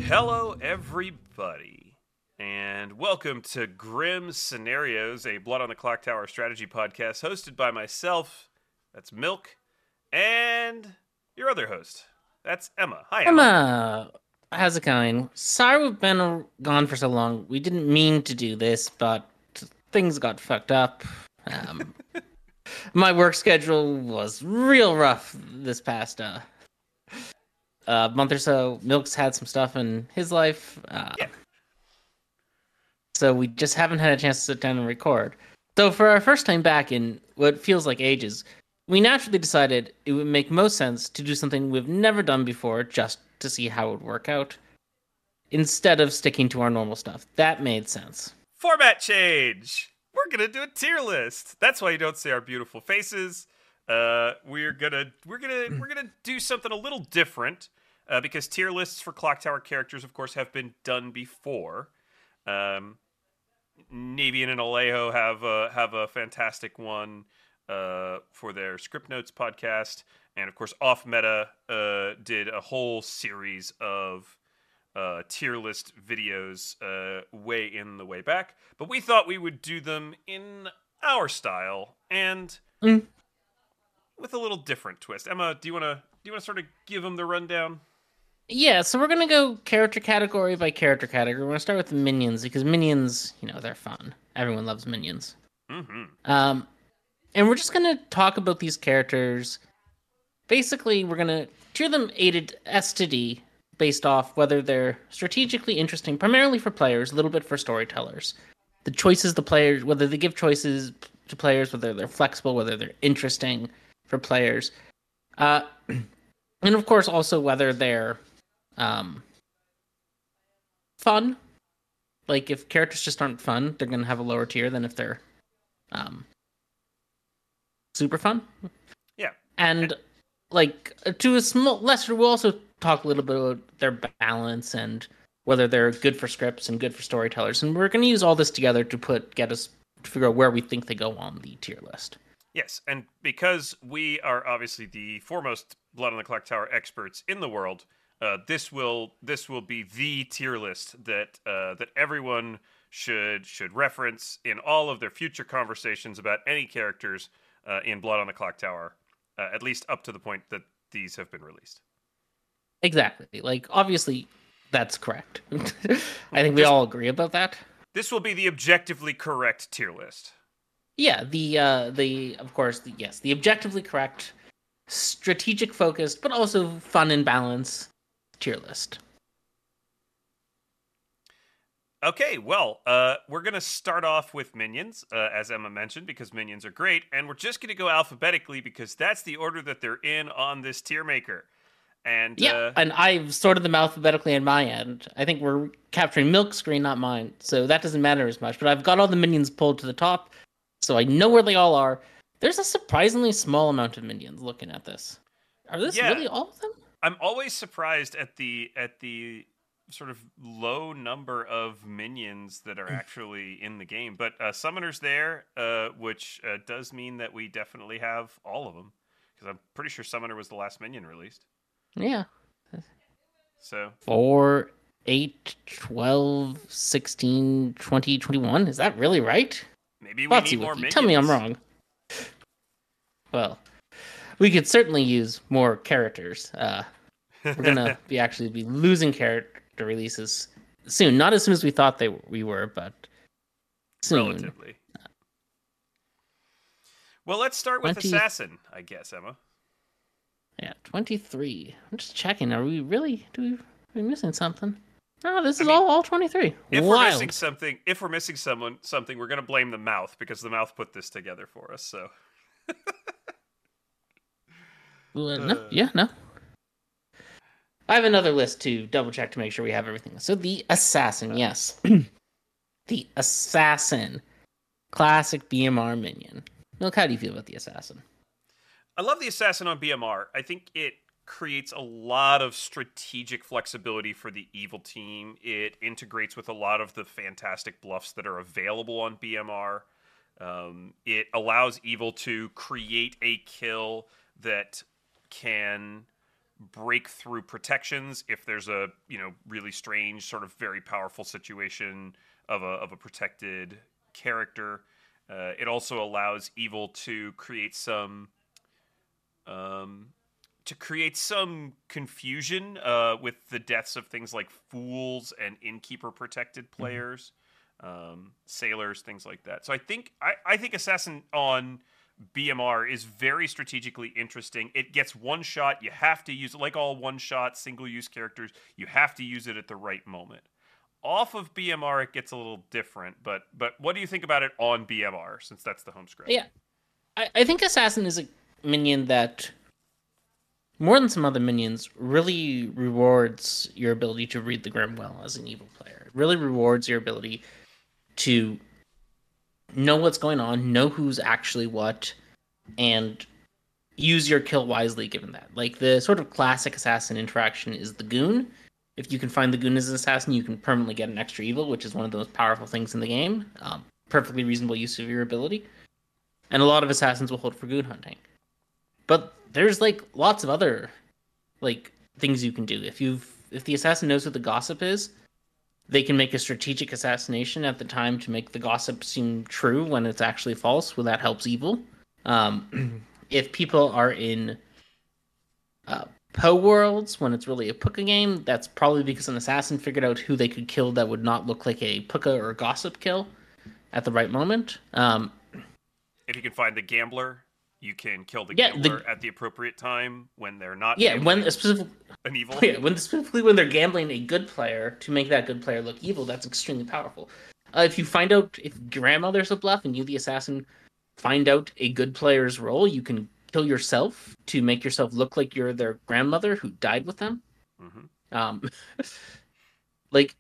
Hello, everybody, and welcome to Grim Scenarios, a Blood on the Clock Tower strategy podcast hosted by myself, that's Milk, and your other host, that's Emma. Hi, Emma. Emma, how's it going? Sorry we've been gone for so long. We didn't mean to do this, but things got fucked up. Um, my work schedule was real rough this past month or so. Milk's had some stuff in his life, Yeah, so we just haven't had a chance to sit down and record. So for our first time back in what feels like ages, we naturally decided it would make most sense to do something we've never done before just to see how it would work out, instead of sticking to our normal stuff. That made sense. format change. We're gonna do a tier list. That's why you don't see our beautiful faces. We're gonna do something a little different because tier lists for Clock Tower characters, of course, have been done before. Um, Navian and Alejo have a fantastic one for their Script Notes podcast, and of course, Off Meta did a whole series of tier list videos way in the way back. But we thought we would do them in our style and Mm. with a little different twist. Emma, do you want to sort of give them the rundown? Yeah, so we're gonna go character category by character category. We're gonna start with the minions because minions, they're fun. Everyone loves minions. Mm-hmm. Um, and we're just gonna talk about these characters. Basically, we're gonna tier them A to S to D based off whether they're strategically interesting, primarily for players, a little bit for storytellers. The choices the players, whether they give choices to players, whether they're flexible, whether they're interesting for players, uh, and of course also whether they're um, fun. Like if characters just aren't fun, they're gonna have a lower tier than if they're um, super fun. Yeah. And like to a small lesser, we'll also talk a little bit about their balance and whether they're good for scripts and good for storytellers. And we're going to use all this together to get us to figure out where we think they go on the tier list. Yes, and because we are obviously the foremost Blood on the Clock Tower experts in the world, this will be the tier list that everyone should reference in all of their future conversations about any characters in Blood on the Clock Tower, at least up to the point that these have been released. Exactly. Like obviously, that's correct. I think we Just all agree about that. this will be the objectively correct tier list. Yeah. The of course yes, the objectively correct, strategic focused, but also fun and balance tier list. Okay, well, we're going to start off with minions, as Emma mentioned, because minions are great, and we're just going to go alphabetically because that's the order that they're in on this tier maker. And Yeah, and I've sorted them alphabetically on my end. I think we're capturing Milk screen, not mine, so that doesn't matter as much. But I've got all the minions pulled to the top, so I know where they all are. There's a surprisingly small amount of minions looking at this. Are this yeah, really all of them? I'm always surprised at the sort of low number of minions that are actually in the game. But Summoner's there, which does mean that we definitely have all of them, because I'm pretty sure Summoner was the last minion released. Yeah. So 4, 8, 12, 16, 20, 21. Is that really right? maybe we Foxy need more Wiki, minions. tell me I'm wrong. Well, we could certainly use more characters. We're gonna be losing character releases soon. Not as soon as we thought we were, but soon. Relatively. Well, let's start with 20 Assassin, I guess, Emma. Yeah, 23. I'm just checking. Are we missing something? No, this is mean, all 23. If Wild. we're missing something, we're gonna blame the mouth because the mouth put this together for us. So No. I have another list to double check to make sure we have everything. So the assassin, yes. The assassin. Classic BMR minion. Milk, how do you feel about the assassin? I love the assassin on BMR. I think it creates a lot of strategic flexibility for the evil team. It integrates with a lot of the fantastic bluffs that are available on BMR. It allows evil to create a kill that can break through protections if there's a really strange sort of very powerful situation of a protected character. It also allows evil to create some confusion with the deaths of things like fools and innkeeper protected players, sailors, things like that. So I think Assassin on BMR is very strategically interesting. It gets one shot. You have to use it, like all one shot single use characters. You have to use it at the right moment. Off of BMR, it gets a little different. But what do you think about it on BMR, since that's the home scratch? Yeah, I think Assassin is a minion that, more than some other minions, really rewards your ability to read the Grim well as an evil player. It really rewards your ability to know what's going on, know who's actually what, and use your kill wisely given that. Like, the sort of classic assassin interaction is the goon. If you can find the goon as an assassin, you can permanently get an extra evil, which is one of the most powerful things in the game. Perfectly reasonable use of your ability. And a lot of assassins will hold for goon hunting. But there's like lots of other like things you can do. If the assassin knows who the gossip is, they can make a strategic assassination at the time to make the gossip seem true when it's actually false. Well, that helps evil. If people are in Poe worlds when it's really a Puka game, that's probably because an assassin figured out who they could kill that would not look like a Puka or gossip kill at the right moment. If you can find the gambler, you can kill the gambler at the appropriate time when they're not. When specifically an evil. Yeah, when they're gambling a good player to make that good player look evil, that's extremely powerful. If you find out if grandmother's a bluff and you, the assassin, find out a good player's role, you can kill yourself to make yourself look like you're their grandmother who died with them. Mm-hmm. Like,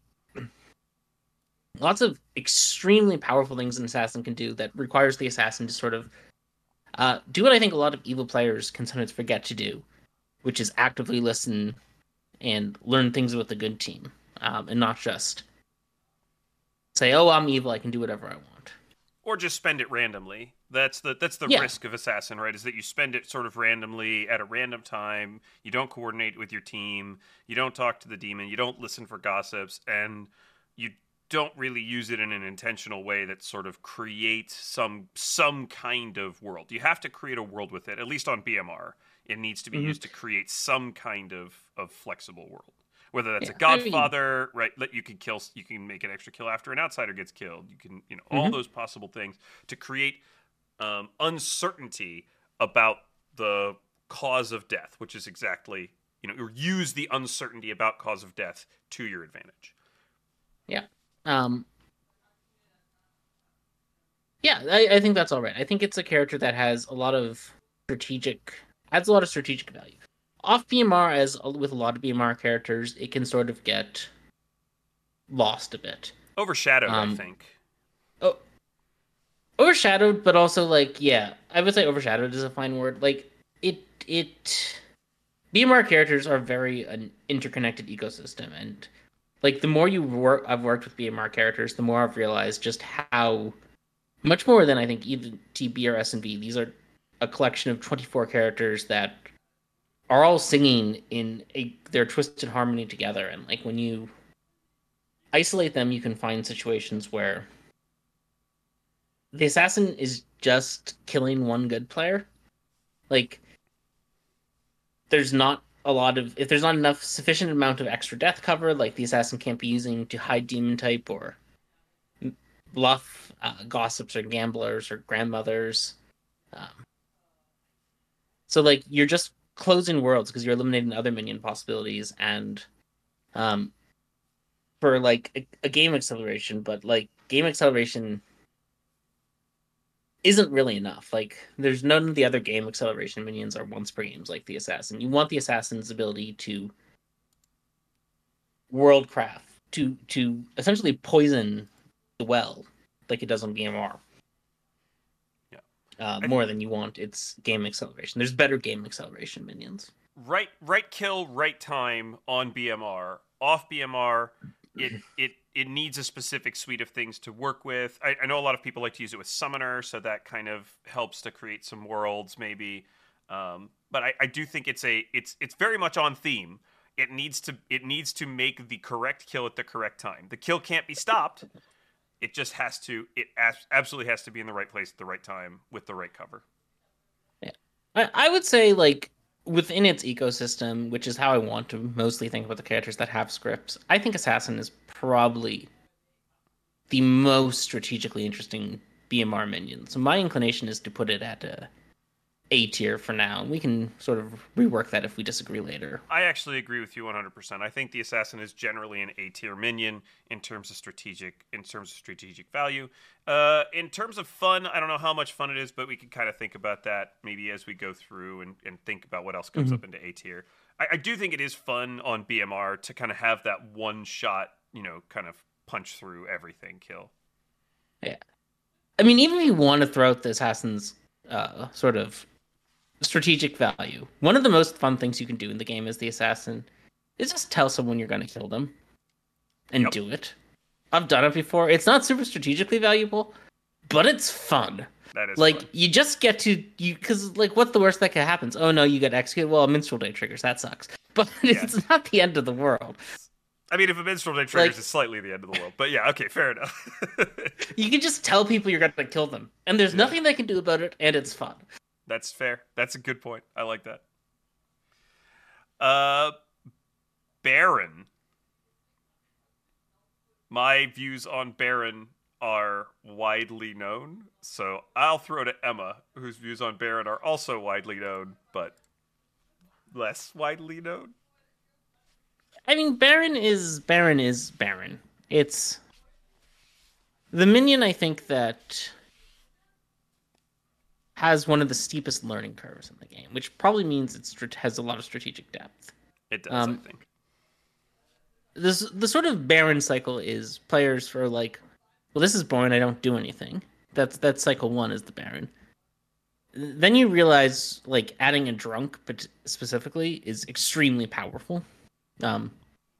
lots of extremely powerful things an assassin can do that requires the assassin to sort of do what I think a lot of evil players can sometimes forget to do, which is actively listen and learn things with a good team, and not just say, "Oh, I'm evil. I can do whatever I want," or just spend it randomly. That's the risk of assassin, right? Is that you spend it sort of randomly at a random time. You don't coordinate with your team. You don't talk to the demon. You don't listen for gossips, and you don't really use it in an intentional way that sort of creates some kind of world. You have to create a world with it, at least on BMR. It needs to be used to create some kind of flexible world. Whether that's a Godfather, right? You can make an extra kill after an outsider gets killed. You can, all those possible things to create uncertainty about the cause of death, which is exactly, or use the uncertainty about cause of death to your advantage. Yeah. I think that's all right. I think it's a character that has a lot of strategic value. Off BMR, as with a lot of BMR characters, it can sort of get lost a bit. Overshadowed, I think. Oh, overshadowed, but also I would say overshadowed is a fine word. Like BMR characters are very an interconnected ecosystem, and the more I've worked with BMR characters, the more I've realized just how much more than I think either TB or S&V. These are a collection of 24 characters that are all singing in their twisted harmony together. And when you isolate them, you can find situations where the assassin is just killing one good player. There's not if there's not enough sufficient amount of extra death cover, the assassin can't be using to hide demon type or bluff gossips or gamblers or grandmothers. So you're just closing worlds because you're eliminating other minion possibilities, and for a game acceleration, but game acceleration isn't really enough. There's none of the other game acceleration minions are once per games like the assassin. You want the assassin's ability to worldcraft, to essentially poison the well like it does on BMR. More than you want its game acceleration. There's better game acceleration minions. Right kill, right time on BMR. Off BMR, it needs a specific suite of things to work with. I know a lot of people like to use it with Summoner, so that kind of helps to create some worlds, maybe. But I do think it's very much on theme. It needs to make the correct kill at the correct time. The kill can't be stopped. It just has to. Absolutely has to be in the right place at the right time with the right cover. Yeah. I would say, like, within its ecosystem, which is how I want to mostly think about the characters that have scripts, I think Assassin is probably the most strategically interesting BMR minion. So my inclination is to put it at A tier for now. We can sort of rework that if we disagree later. I actually agree with you 100%. I think the assassin is generally an A tier minion in terms of strategic value. In terms of fun, I don't know how much fun it is, but we can kind of think about that maybe as we go through and think about what else comes up into A tier. I do think it is fun on BMR to kind of have that one shot, kind of punch through everything kill. Yeah. I mean, even if you want to throw out the assassin's sort of strategic value, one of the most fun things you can do in the game as the assassin is just tell someone you're going to kill them and do it. I've done it before. It's not super strategically valuable, but it's fun. That is like fun. You just get to because like what's the worst that could happen? Oh no, you get executed. Well, Minstrel Day triggers. That sucks. But it's not the end of the world. I mean, if a Minstrel Day triggers, it's slightly the end of the world. But yeah, okay, fair enough. You can just tell people you're going to kill them, and there's nothing they can do about it, and it's fun. That's fair. That's a good point. I like that. Baron. My views on Baron are widely known, so I'll throw to Emma, whose views on Baron are also widely known, but less widely known. I mean, Baron is Baron. It's the minion, I think, that has one of the steepest learning curves in the game, which probably means it has a lot of strategic depth. It does, I think. The sort of Baron cycle is players for like, well, this is boring, I don't do anything. That's cycle 1 is the Baron. Then you realize, like, adding a drunk, but specifically, is extremely powerful. But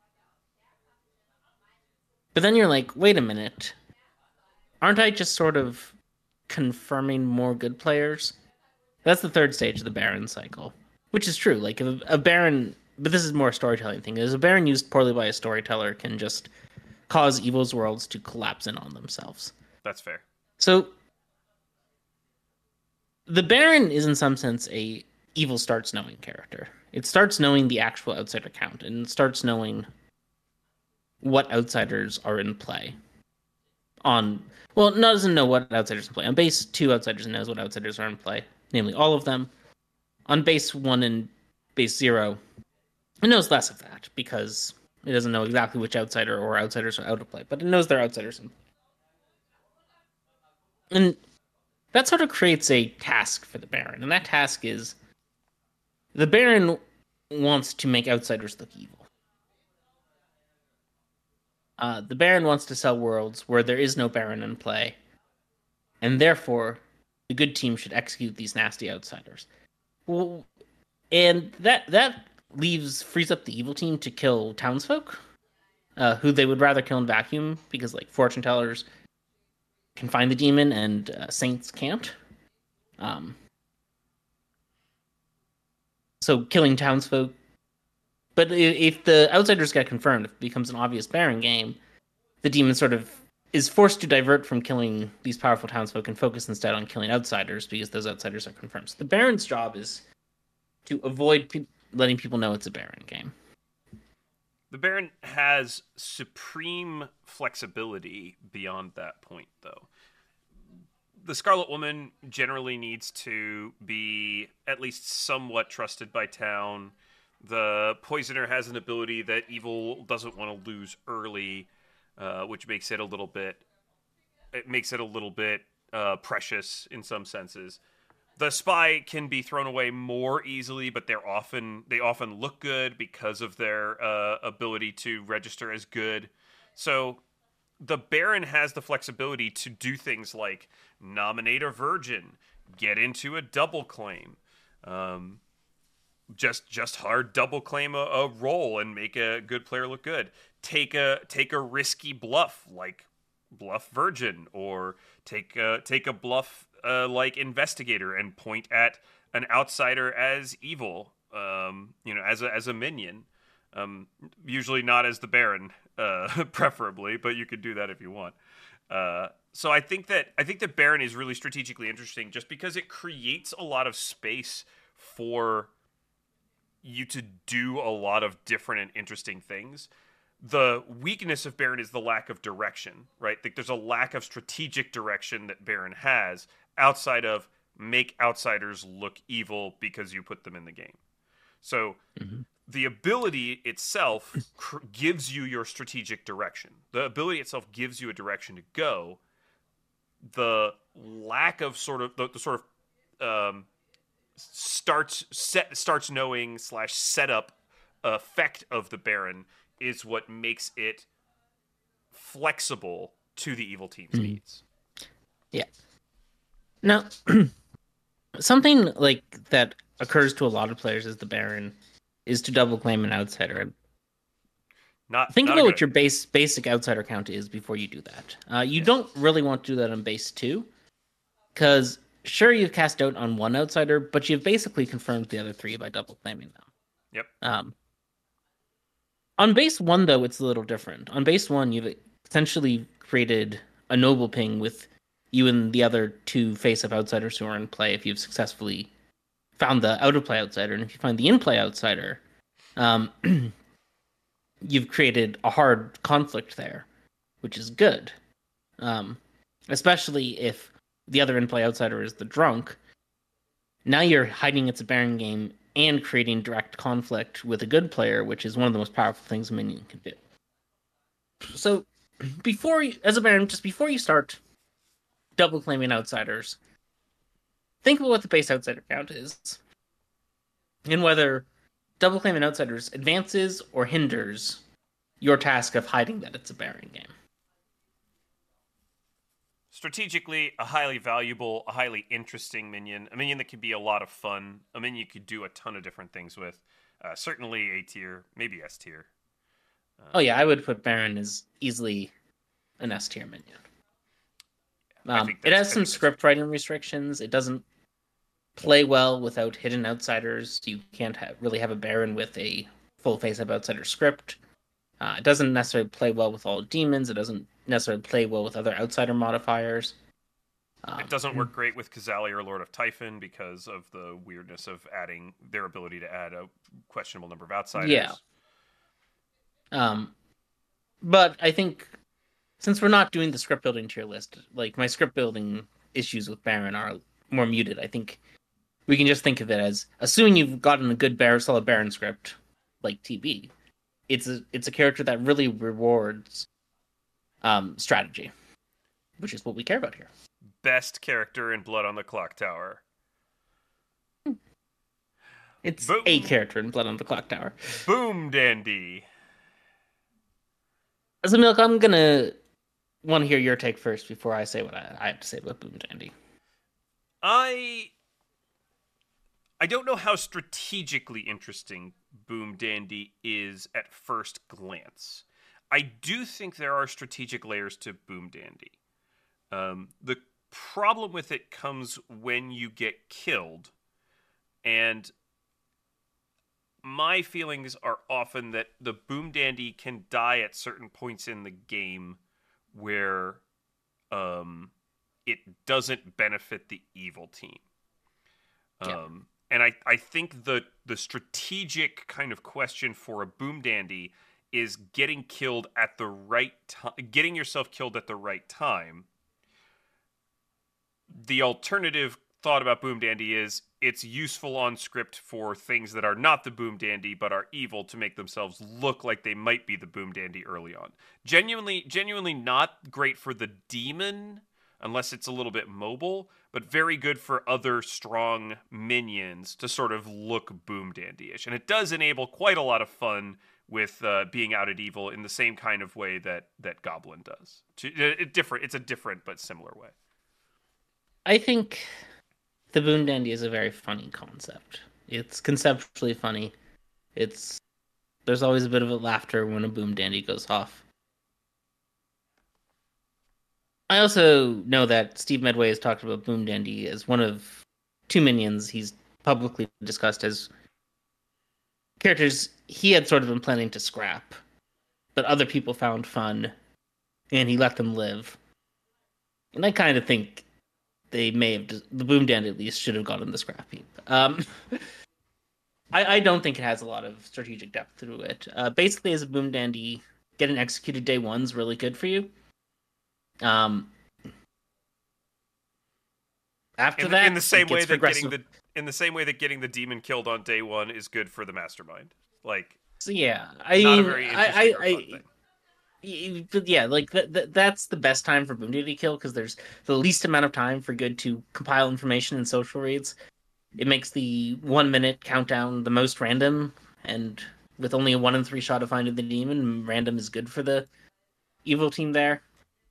then you're like, wait a minute. Aren't I just sort of confirming more good players? That's the third stage of the Baron cycle, which is true. Like, if a Baron, but this is more a storytelling thing, is a Baron used poorly by a storyteller can just cause Evil's worlds to collapse in on themselves. That's fair. So, the Baron is in some sense a Evil starts knowing character. It starts knowing the actual outsider count, and it starts knowing what outsiders are in play. Doesn't know what outsiders in play. On base 2, outsiders knows what outsiders are in play, namely all of them. On base 1 and base 0, it knows less of that, because it doesn't know exactly which outsider or outsiders are out of play, but it knows they're outsiders in play. And that sort of creates a task for the Baron, and that task is the Baron wants to make outsiders look evil. The Baron wants to sell worlds where there is no Baron in play, and therefore the good team should execute these nasty outsiders. Well, and that frees up the evil team to kill townsfolk, who they would rather kill in vacuum, because like fortune tellers can find the demon and saints can't. So killing townsfolk. But if the outsiders get confirmed, if it becomes an obvious Baron game, the demon sort of is forced to divert from killing these powerful townsfolk and focus instead on killing outsiders, because those outsiders are confirmed. So the Baron's job is to avoid letting people know it's a Baron game. The Baron has supreme flexibility beyond that point, though. The Scarlet Woman generally needs to be at least somewhat trusted by town. The Poisoner has an ability that Evil doesn't want to lose early, which makes it a little bit precious in some senses. The Spy can be thrown away more easily, but they often look good because of their ability to register as good. So the Baron has the flexibility to do things like nominate a virgin, get into a double claim, just hard double claim a role and make a good player look good. Take a risky bluff like bluff virgin, or take a bluff like Investigator and point at an outsider as evil, as a minion. Usually not as the Baron, preferably, but you could do that if you want. So I think that Baron is really strategically interesting just because it creates a lot of space for you to do a lot of different and interesting things. The weakness of Baron is the lack of direction, right? Like there's a lack of strategic direction that Baron has outside of make outsiders look evil because you put them in the game. So Mhm. the ability itself gives you your strategic direction. The ability itself gives you a direction to go. The lack of sort of the sort of starts knowing slash setup effect of the Baron is what makes it flexible to the evil team's Mhm. needs. Yeah. Now, something like that occurs to a lot of players as the Baron is to double claim an outsider. And think Not a about good what your idea. basic outsider count is before you do that. You Yeah. don't really want to do that on base two, because sure you've cast out on one outsider, but you've basically confirmed the other three by double claiming them. Yep. On base one, though, it's a little different. On base one, you've essentially created a noble ping with you and the other two face-up outsiders who are in play if you've successfully found the out-of-play outsider. And if you find the in-play outsider, um, you've created a hard conflict there, which is good. Um, Especially if the other in-play outsider is the drunk. Now you're hiding it's a Baron game and creating direct conflict with a good player, which is one of the most powerful things a minion can do. So, as a Baron, just before you start double claiming outsiders, think about what the base outsider count is, and whether double claiming outsiders advances or hinders your task of hiding that it's a Baron game. Strategically, a highly valuable, a highly interesting minion. A minion that could be a lot of fun. A minion you could do a ton of different things with. Certainly A tier, maybe S tier. Oh yeah, I would put Baron as easily an S tier minion. It has I some think that's script writing restrictions. It doesn't play well without hidden outsiders. You can't really have a Baron with a full face-up outsider script. It doesn't necessarily play well with all demons. It doesn't necessarily play well with other outsider modifiers. It doesn't work great with Kazali or Lord of Typhon because of the weirdness of adding their ability to add a questionable number of outsiders. Yeah. But I think since we're not doing the script building tier list, like my script building issues with Baron are more muted. I think we can just think of it as assuming you've gotten a good solid Baron script, like TB. It's a character that really rewards strategy, which is what we care about here. Best character in Blood on the Clock Tower. It's Boom. a character in Blood on the Clock Tower. Boom Dandy. So, Milk, I'm gonna want to hear your take first before I say what I have to say about Boom Dandy. I don't know how strategically interesting Boom Dandy is at first glance. I do think there are strategic layers to Boom Dandy. The problem with it comes when you get killed, and my feelings are often that the Boom Dandy can die at certain points in the game where it doesn't benefit the evil team. Yeah. And I think the strategic kind of question for a Boom Dandy is getting killed at the right time, getting yourself killed at the right time. The alternative thought about Boom Dandy is it's useful on script for things that are not the Boom Dandy but are evil to make themselves look like they might be the Boom Dandy early on. Genuinely not great for the demon unless it's a little bit mobile, but very good for other strong minions to sort of look Boom Dandy-ish. And it does enable quite a lot of fun with being out at evil in the same kind of way that Goblin does. It's a different but similar way. I think the Boom Dandy is a very funny concept. It's conceptually funny. There's always a bit of a laughter when a Boom Dandy goes off. I also know that Steve Medway has talked about Boom Dandy as one of two minions he's publicly discussed as characters he had sort of been planning to scrap, but other people found fun and he let them live. And I kind of think they may have the Boom Dandy at least should have gone in the scrap heap. I don't think it has a lot of strategic depth to it. Basically, as a Boom Dandy, getting executed day one's really good for you. Um, After that, in the same way that progressive. in the same way that getting the demon killed on day one is good for the mastermind. Like, So yeah, not a very interesting or fun thing. But yeah, like that's the best time for Boom Dandy kill because there's the least amount of time for good to compile information in social reads. It makes the 1 minute countdown the most random, and with only a 1 in 3 shot of finding the demon, random is good for the evil team there.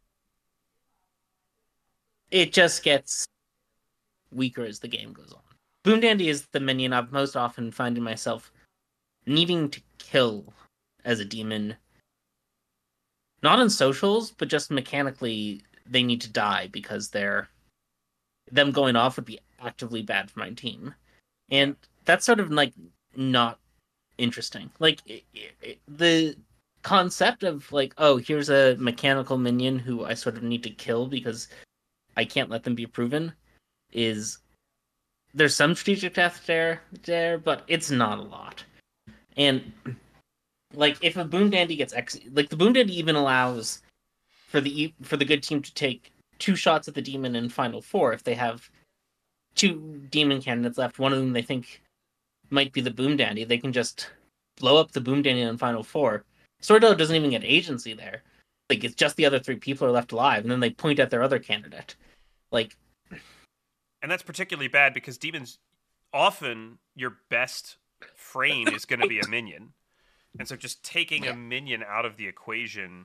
It just gets weaker as the game goes on. Boom Dandy is the minion I've most often finding myself needing to kill as a demon. Not in socials, but just mechanically, they need to die because them going off would be actively bad for my team. And that's sort of like not interesting. Like the concept of like, oh, here's a mechanical minion who I sort of need to kill because I can't let them be proven is there's some strategic depth there, but it's not a lot. And like if a Boom Dandy gets like the Boom Dandy even allows for the good team to take 2 shots at the demon in final 4 if they have 2 demon candidates left, one of them they think might be the Boom Dandy, they can just blow up the Boom Dandy in final 4. Swordell doesn't even get agency there. Like it's just the other 3 people are left alive, and then they point at their other candidate. Like, and that's particularly bad because demons often your best frame is going to be a minion, and so just taking a minion out of the equation,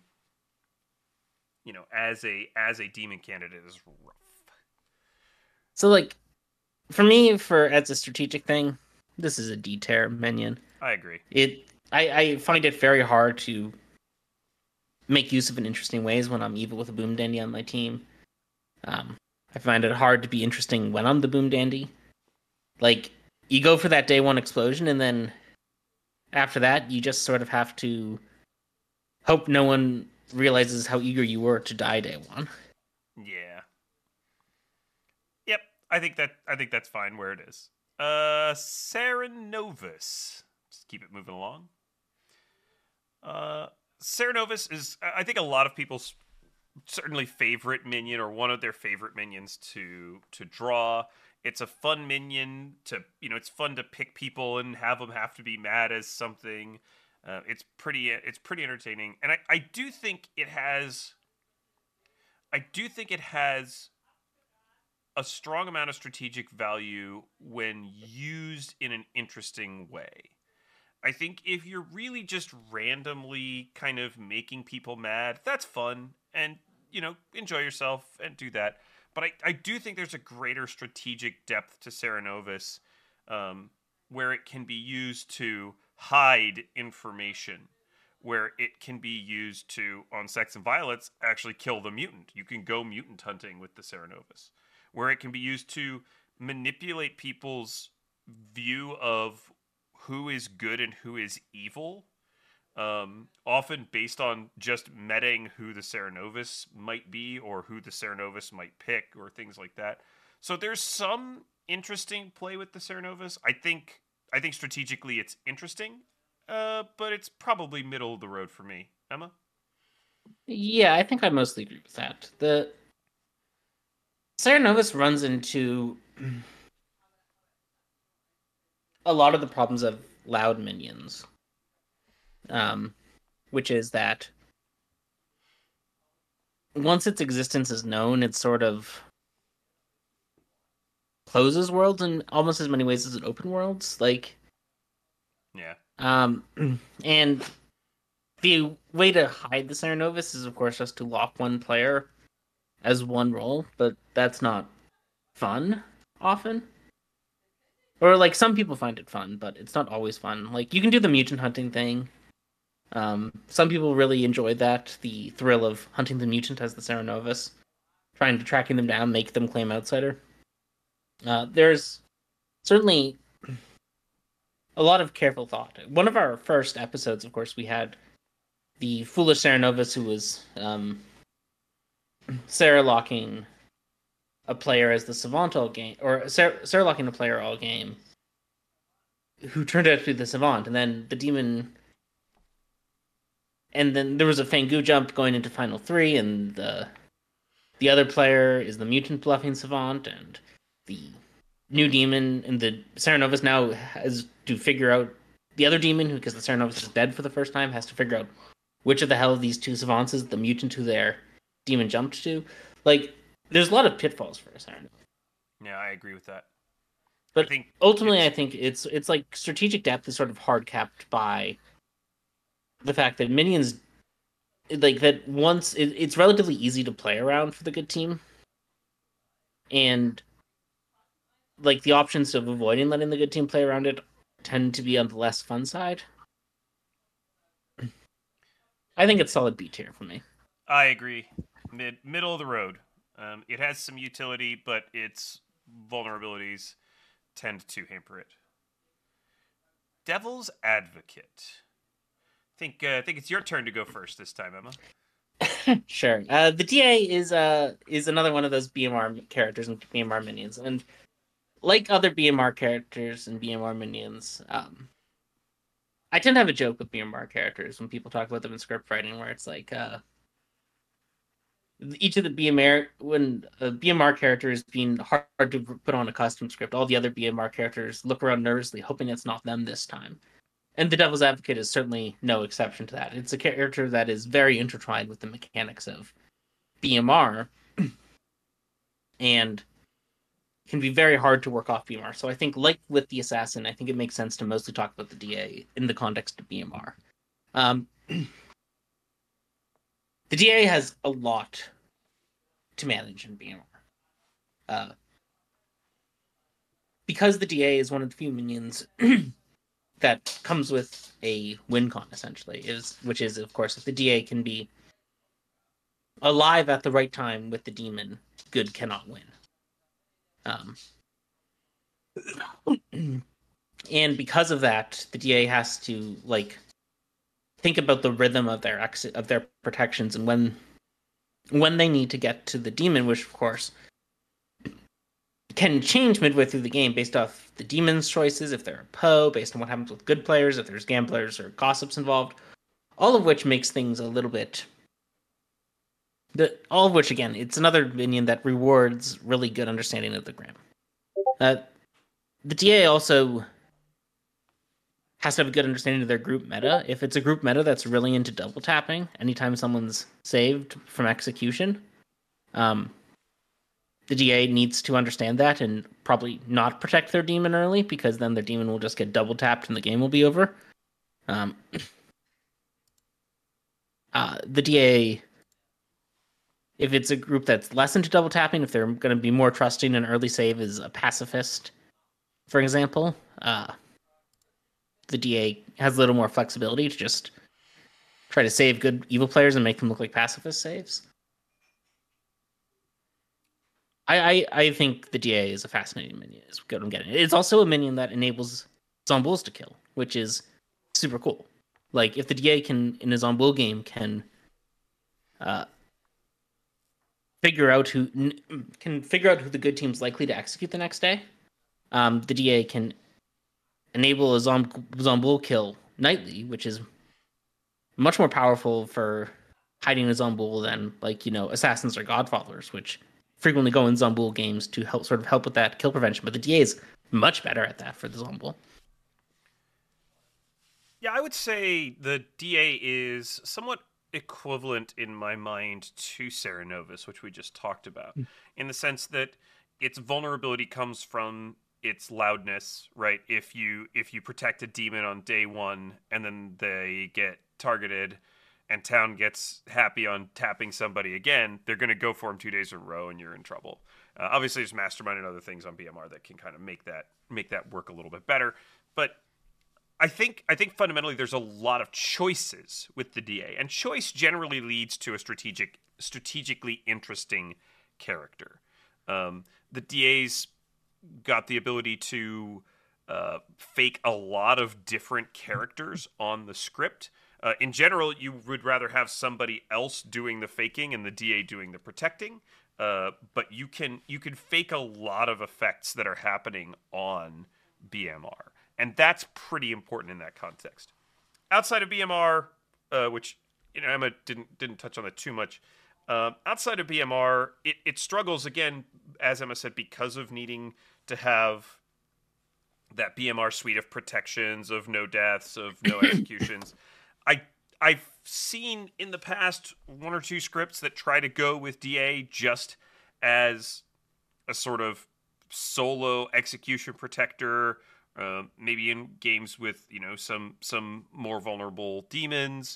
as a demon candidate is rough. So like, for me, as a strategic thing, this is a D-tier minion. I agree. I find it very hard to make use of in interesting ways when I'm evil with a Boom Dandy on my team. I find it hard to be interesting when I'm the Boom Dandy. Like, you go for that day 1 explosion, and then after that, you just sort of have to hope no one realizes how eager you were to die day 1. Yeah. Yep, I think that's fine where it is. Cerenovus. Just keep it moving along. Cerenovus is, I think, a lot of people's certainly favorite minion, or one of their favorite minions to draw. It's a fun minion to, it's fun to pick people and have them have to be mad as something. It's pretty entertaining, and I do think it has a strong amount of strategic value when used in an interesting way. I think if you're really just randomly kind of making people mad, that's fun, and, enjoy yourself and do that. But I do think there's a greater strategic depth to Cerenovus, where it can be used to hide information, where it can be used to, on Sex and Violence, actually kill the mutant. You can go mutant hunting with the Cerenovus, where it can be used to manipulate people's view of who is good and who is evil, often based on just meting who the Cerenovus might be or who the Cerenovus might pick or things like that. So there's some interesting play with the Cerenovus. I think strategically it's interesting, but it's probably middle of the road for me. Emma? Yeah, I think I mostly agree with that. The Cerenovus runs into a lot of the problems of loud minions, which is that once its existence is known, it sort of closes worlds in almost as many ways as it open worlds. Like, yeah. And the way to hide the Cerenovus is, of course, just to lock one player as one role, but that's not fun often. Or, like, some people find it fun, but it's not always fun. Like, you can do the mutant hunting thing. Some people really enjoy that, the thrill of hunting the mutant as the Cerenovus. trying to tracking them down, make them claim outsider. There's certainly a lot of careful thought. One of our first episodes, of course, we had the foolish Serenovus who was Sarah locking a player as the savant all game, or Sarah locking a player all game, who turned out to be the savant, and then the demon. And then there was a Fangou jump going into Final 3, and the other player is the mutant bluffing savant, and the new demon, and the Serenovus now has to figure out the other demon, because the Serenovus is dead for the first time, has to figure out which of the hell of these two savants is the mutant who their demon jumped to. Like, there's a lot of pitfalls for a Serenovus. Yeah, I agree with that. But ultimately, I think it's like strategic depth is sort of hard capped by the fact that minions, like that once it's relatively easy to play around for the good team, and like the options of avoiding letting the good team play around it tend to be on the less fun side. I think it's solid B tier for me. I agree. Middle of the road. It has some utility, but its vulnerabilities tend to hamper it. Devil's Advocate. I think it's your turn to go first this time, Emma. Sure. The DA is another one of those BMR characters and BMR minions, and like other BMR characters and BMR minions, I tend to have a joke with BMR characters when people talk about them in script writing, where it's like each of the BMR, when a BMR character is being hard to put on a custom script, all the other BMR characters look around nervously, hoping it's not them this time. And the Devil's Advocate is certainly no exception to that. It's a character that is very intertwined with the mechanics of BMR and can be very hard to work off BMR. So I think, like with the Assassin, I think it makes sense to mostly talk about the DA in the context of BMR. The DA has a lot to manage in BMR. Because the DA is one of the few minions that comes with a win con, essentially, which is, of course, if the DA can be alive at the right time with the demon, good cannot win. And because of that, the DA has to think about the rhythm of their protections and when they need to get to the demon, which of course can change midway through the game based off the demon's choices, if they're a Poe, based on what happens with good players, if there's gamblers or gossips involved, all of which makes things a little bit... all of which, again, it's another minion that rewards really good understanding of the Gram. The DA also has to have a good understanding of their group meta. If it's a group meta that's really into double tapping, anytime someone's saved from execution, the DA needs to understand that and probably not protect their demon early, because then their demon will just get double tapped and the game will be over. The DA, if it's a group that's less into double tapping, if they're going to be more trusting an early save as a pacifist, for example, the DA has a little more flexibility to just try to save good evil players and make them look like pacifist saves. I think the DA is a fascinating minion, is what I'm getting. It's also a minion that enables Zombuls to kill, which is super cool. Like, if the DA can, in a Zombul game, can figure out who the good team's likely to execute the next day, the DA can enable a Zombul kill nightly, which is much more powerful for hiding a Zombul than, Assassins or Godfathers, which frequently go in Zombul games to help with that kill prevention. But the DA is much better at that for the Zombul. Yeah, I would say the DA is somewhat equivalent in my mind to Serenovus, which we just talked about, in the sense that its vulnerability comes from its loudness, right? If you protect a demon on day one and then they get targeted and town gets happy on tapping somebody again, they're going to go for him 2 days in a row and you're in trouble. Obviously, there's Mastermind and other things on BMR that can kind of make that work a little bit better. But I think fundamentally there's a lot of choices with the DA, and choice generally leads to a strategically interesting character. The DA's got the ability to fake a lot of different characters on the script. In general, you would rather have somebody else doing the faking and the DA doing the protecting. But you can fake a lot of effects that are happening on BMR, and that's pretty important in that context. Outside of BMR, which Emma didn't touch on that too much. Outside of BMR, it struggles again, as Emma said, because of needing to have that BMR suite of protections, of no deaths, of no executions. I've seen in the past one or two scripts that try to go with DA just as a sort of solo execution protector, maybe in games with some more vulnerable demons.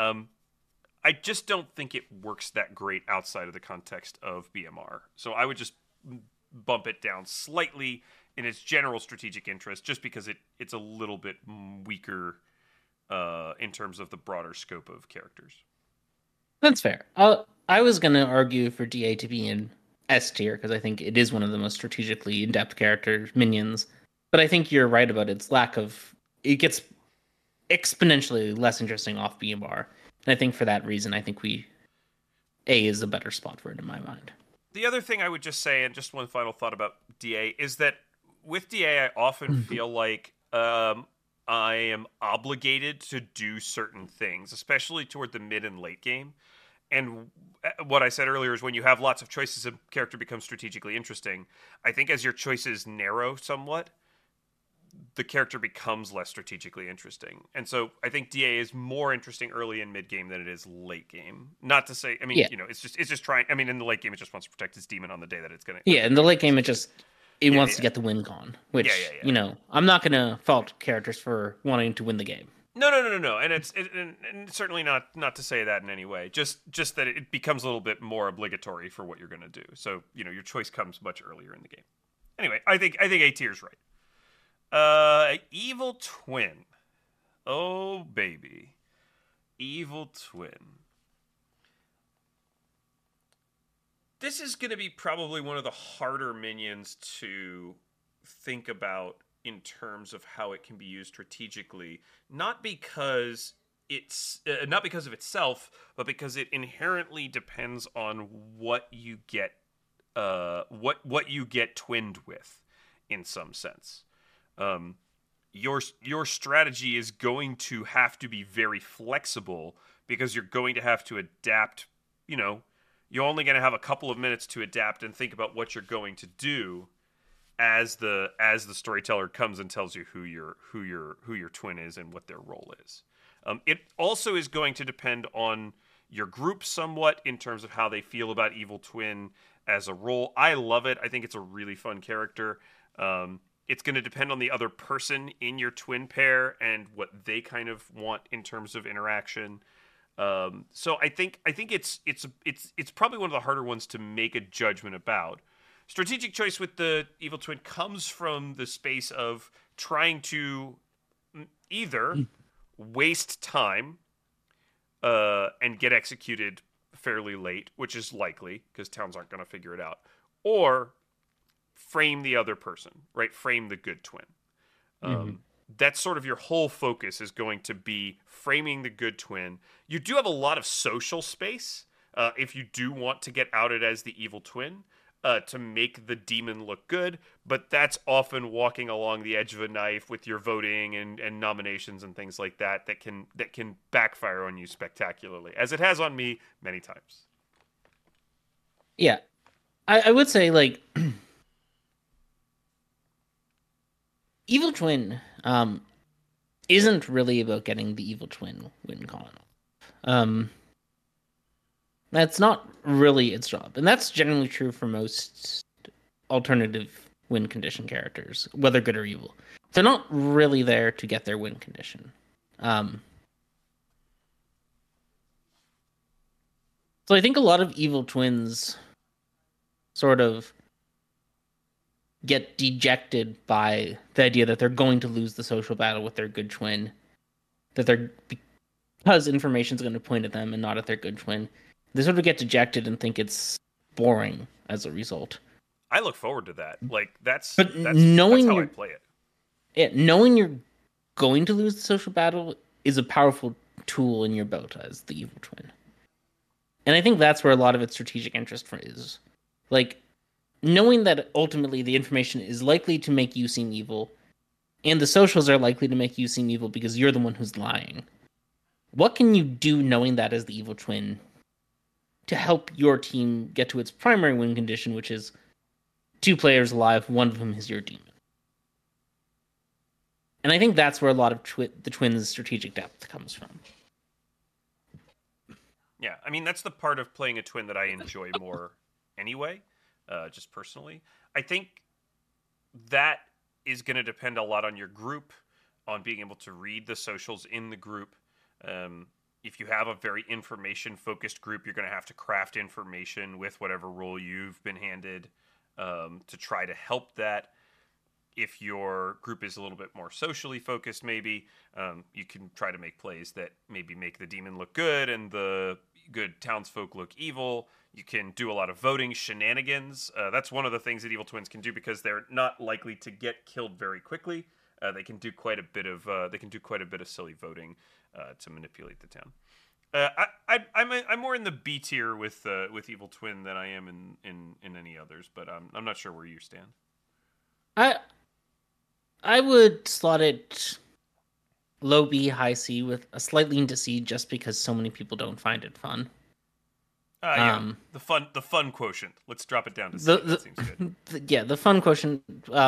I just don't think it works that great outside of the context of BMR. So I would just bump it down slightly in its general strategic interest, just because it's a little bit weaker in terms of the broader scope of characters. That's fair. I was going to argue for DA to be in S tier because I think it is one of the most strategically in-depth characters, minions. But I think you're right about its lack of... It gets exponentially less interesting off BMR. And I think for that reason, I think A is a better spot for it in my mind. The other thing I would just say, and just one final thought about DA, is that with DA, I often feel like I am obligated to do certain things, especially toward the mid and late game. And what I said earlier is when you have lots of choices, a character becomes strategically interesting. I think as your choices narrow somewhat, the character becomes less strategically interesting. And so I think DA is more interesting early and mid game than it is late game. Not to say, it's just trying. I mean, in the late game, it just wants to protect its demon on the day that it's going to. Yeah, in the late game, it wants to get the win con, which, I'm not going to fault characters for wanting to win the game. No. And it's certainly not to say that in any way. Just that it becomes a little bit more obligatory for what you're going to do. So, your choice comes much earlier in the game. Anyway, I think A tier's right. Evil Twin. Oh, baby. Evil Twin. This is going to be probably one of the harder minions to think about in terms of how it can be used strategically. Not because of itself, but because it inherently depends on what you get, what you get twinned with, in some sense. Your strategy is going to have to be very flexible because you're going to have to adapt. You're only going to have a couple of minutes to adapt and think about what you're going to do as the storyteller comes and tells you who your twin is and what their role is. It also is going to depend on your group somewhat in terms of how they feel about Evil Twin as a role. I love it. I think it's a really fun character. It's going to depend on the other person in your twin pair and what they kind of want in terms of interaction. So I think it's probably one of the harder ones to make a judgment about. Strategic choice with the Evil Twin comes from the space of trying to either waste time and get executed fairly late, which is likely because towns aren't going to figure it out, or frame the other person, right? Frame the good twin. That's sort of your whole focus is going to be framing the good twin. You do have a lot of social space if you do want to get outed as the evil twin to make the demon look good, but that's often walking along the edge of a knife with your voting and nominations and things like that can backfire on you spectacularly, as it has on me many times. Yeah. I would say, like, Evil Twin isn't really about getting the Evil Twin win con. That's not really its job. And that's generally true for most alternative win condition characters, whether good or evil. They're not really there to get their win condition. So I think a lot of Evil Twins sort of get dejected by the idea that they're going to lose the social battle with their good twin, because information's going to point at them and not at their good twin. They sort of get dejected and think it's boring. as a result. I look forward to that. Like But that's how I play it. knowing you're going to lose the social battle is a powerful tool in your belt as the evil twin. And I think that's where a lot of its strategic interest is. Like, knowing that ultimately the information is likely to make you seem evil, and the socials are likely to make you seem evil because you're the one who's lying. What can you do knowing that as the evil twin to help your team get to its primary win condition, which is 2 players alive, one of whom is your demon? And I think that's where a lot of the twins' strategic depth comes from. Yeah, I mean, that's the part of playing a twin that I enjoy more anyway, just personally. I think that is going to depend a lot on your group, on being able to read the socials in the group. If you have a very information-focused group, you're going to have to craft information with whatever role you've been handed to try to help that. If your group is a little bit more socially focused, maybe you can try to make plays that maybe make the demon look good and the good townsfolk look evil. You can do a lot of voting shenanigans. That's one of the things that evil twins can do because they're not likely to get killed very quickly. They can do quite a bit of silly voting to manipulate the town. I'm more in the B tier with evil twin than I am in any others, but I'm not sure where you stand. I would slot it low B, high C with a slight lean to C just because so many people don't find it fun. Yeah, the fun quotient. Let's drop it down to C. That seems good. The fun quotient.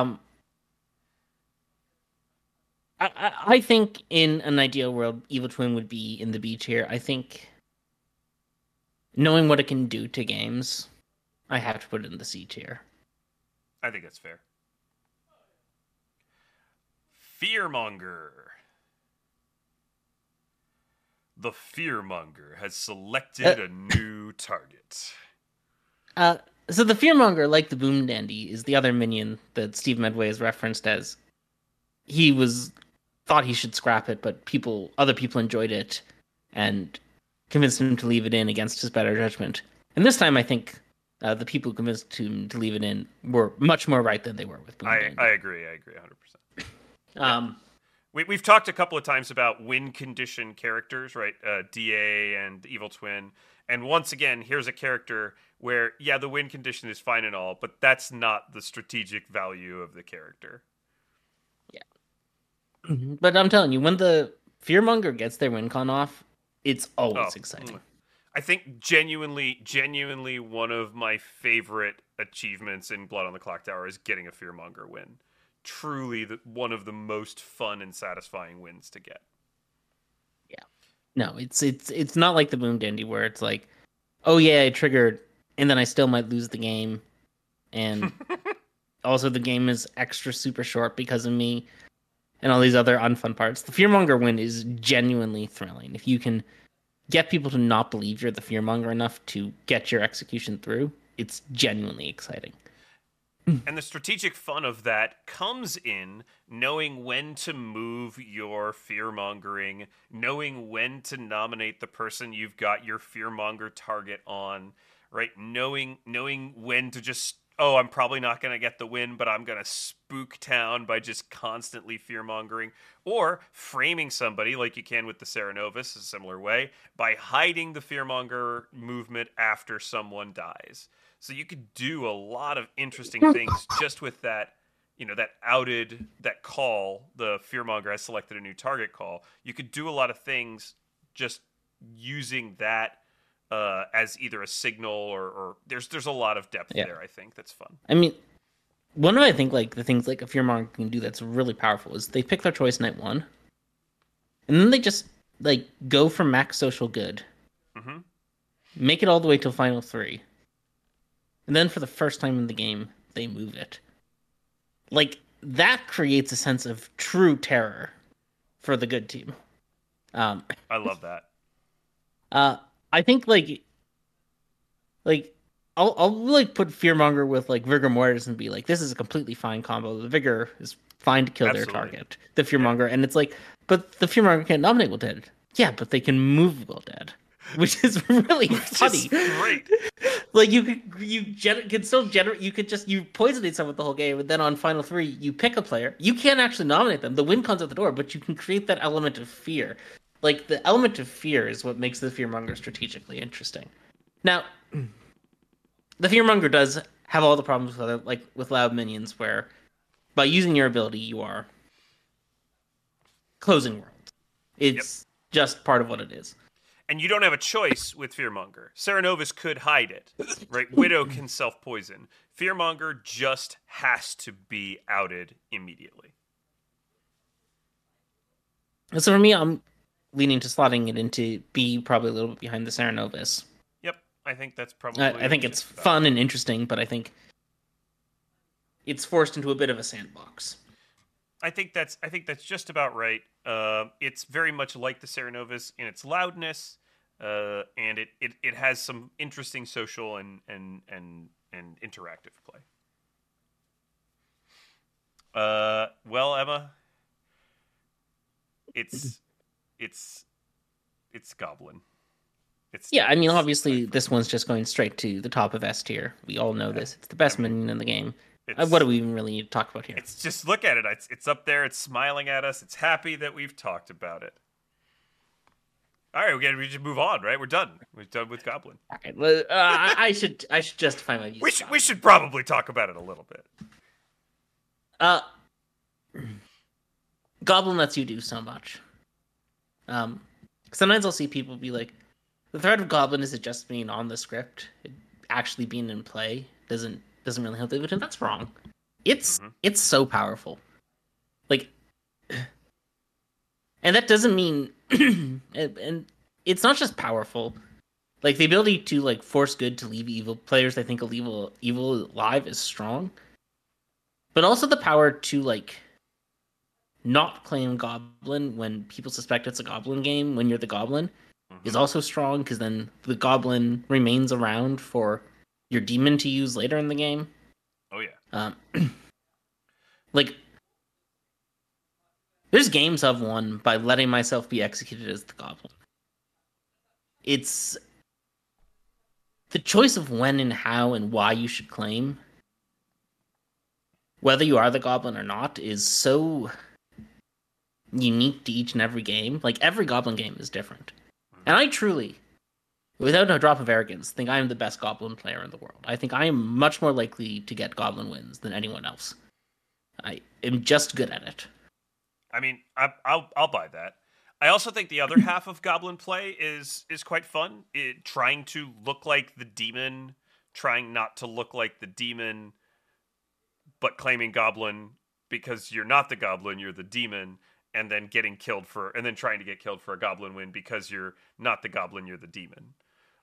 I think in an ideal world, Evil Twin would be in the B tier. I think knowing what it can do to games, I have to put it in the C tier. I think that's fair. Fearmonger. The Fearmonger has selected a new target. So the Fearmonger, like the Boom Dandy, is the other minion that Steve Medway has referenced as thought he should scrap it, but other people enjoyed it and convinced him to leave it in against his better judgment. And this time, I think the people who convinced him to leave it in were much more right than they were with Boom Dandy. I agree 100%. Yeah. We've talked a couple of times about win condition characters, right? DA and Evil Twin. And once again, here's a character where, yeah, the win condition is fine and all, but that's not the strategic value of the character. Yeah. But I'm telling you, when the Fearmonger gets their win con off, it's always exciting. I think genuinely one of my favorite achievements in Blood on the Clocktower is getting a Fearmonger win. Truly one of the most fun and satisfying wins to get. Yeah. No, it's not like the Boom Dandy where it's like, oh yeah, I triggered, and then I still might lose the game. And also the game is extra super short because of me and all these other unfun parts. The Fearmonger win is genuinely thrilling. If you can get people to not believe you're the Fearmonger enough to get your execution through, it's genuinely exciting. And the strategic fun of that comes in knowing when to move your fear-mongering, knowing when to nominate the person you've got your fear-monger target on, right? Knowing when to just, I'm probably not going to get the win, but I'm going to spook town by just constantly fear-mongering. Or framing somebody, like you can with the Cerenovus, a similar way, by hiding the fear-monger movement after someone dies. So you could do a lot of interesting things just with that, that call, the Fearmonger has selected a new target call. You could do a lot of things just using that as either a signal or there's a lot of depth there, I think, that's fun. I mean, one of the things like a Fearmonger can do that's really powerful is they pick their choice night 1, and then they just go for max social good, make it all the way till final 3. And then for the first time in the game, they move it. That creates a sense of true terror for the good team. I love that. I think I'll put Fearmonger with Vigor Mortis and be like, this is a completely fine combo. The Vigor is fine to kill their target, the Fearmonger, and it's but the Fearmonger can't nominate Will Dead. Yeah, but they can move Will Dead. which is really Which is funny. great. Like can still generate. You could just you poisonate someone the whole game, and then on final three you pick a player. You can't actually nominate them. The win comes at the door, but you can create that element of fear. Like the element of fear is what makes the fearmonger strategically interesting. Now, the fearmonger does have all the problems with other, like with loud minions, where by using your ability you are closing worlds. It's just part of what it is. And you don't have a choice with Fearmonger. Cerenovus could hide it, right? Widow can self-poison. Fearmonger just has to be outed immediately. So for me, I'm leaning to slotting it into B, probably a little bit behind the Cerenovus. Yep, I think that's probably. I think it's fun and interesting, but I think it's forced into a bit of a sandbox. I think that's just about right. It's very much like the Cerenovus in its loudness, and it has some interesting social and interactive play. Well, Emma, it's Goblin. I mean, obviously, this one's just going straight to the top of S tier. We all know this. It's the best minion in the game. What do we even really need to talk about here? It's just look at it. It's up there. It's smiling at us. It's happy that we've talked about it. All right, we should move on. Right, we're done. We're done with Goblin. All right, well, I should justify my views. We should probably talk about it a little bit. Goblin lets you do so much. Sometimes I'll see people be like, the threat of Goblin is it just being on the script. It actually being in play doesn't really help it, and that's wrong. It's so powerful. Like, and that doesn't mean and it's not just powerful. Like the ability to like force good to leave evil players I think evil alive is strong. But also the power to like not claim Goblin when people suspect it's a Goblin game when you're the Goblin is also strong, because then the Goblin remains around for your demon to use later in the game. Oh yeah. Like there's games I've won by letting myself be executed as the Goblin. It's the choice of when and how and why you should claim, whether you are the Goblin or not, is so unique to each and every game. Like every Goblin game is different. And I truly, without a drop of arrogance, think I am the best Goblin player in the world. I think I am much more likely to get Goblin wins than anyone else. I am just good at it. I mean, I'll buy that. I also think the other half of Goblin play is quite fun. Trying to look like the demon, trying not to look like the demon, but claiming Goblin because you're not the Goblin, you're the demon, and then and then trying to get killed for a Goblin win because you're not the Goblin, you're the demon.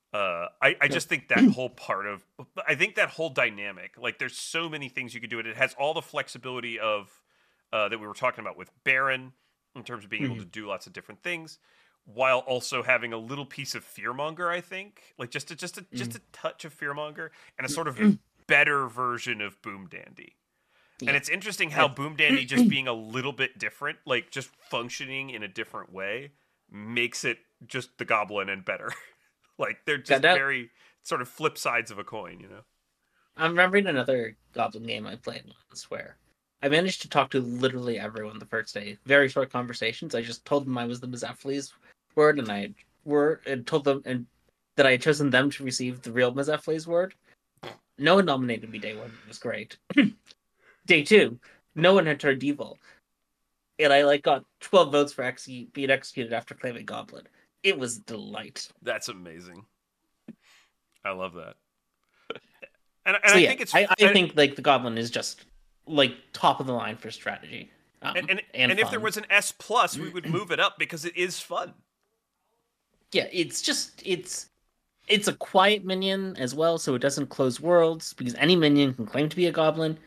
I just think that whole that whole dynamic, like there's so many things you could do. It has all the flexibility of that we were talking about with Baron in terms of being able to do lots of different things, while also having a little piece of Fearmonger. I think like just a touch of Fearmonger and a sort of better version of Boom Dandy. Yeah. And it's interesting how Boom Dandy just being a little bit different, like just functioning in a different way, makes it just the Goblin and better. Like they're just very sort of flip sides of a coin, you know? I'm remembering another Goblin game I played once where I managed to talk to literally everyone the first day. Very short conversations. I just told them I was the Mizefles word, and told them that I had chosen them to receive the real Mizefles word. No one nominated me day one. It was great. Day two, no one had turned evil. And I got 12 votes for being executed after claiming Goblin. It was a delight. That's amazing. I love that. And I think it's... I think like the Goblin is just like top of the line for strategy. And if there was an S+, we would move it up because it is fun. Yeah, it's a quiet minion as well, so it doesn't close worlds because any minion can claim to be a Goblin.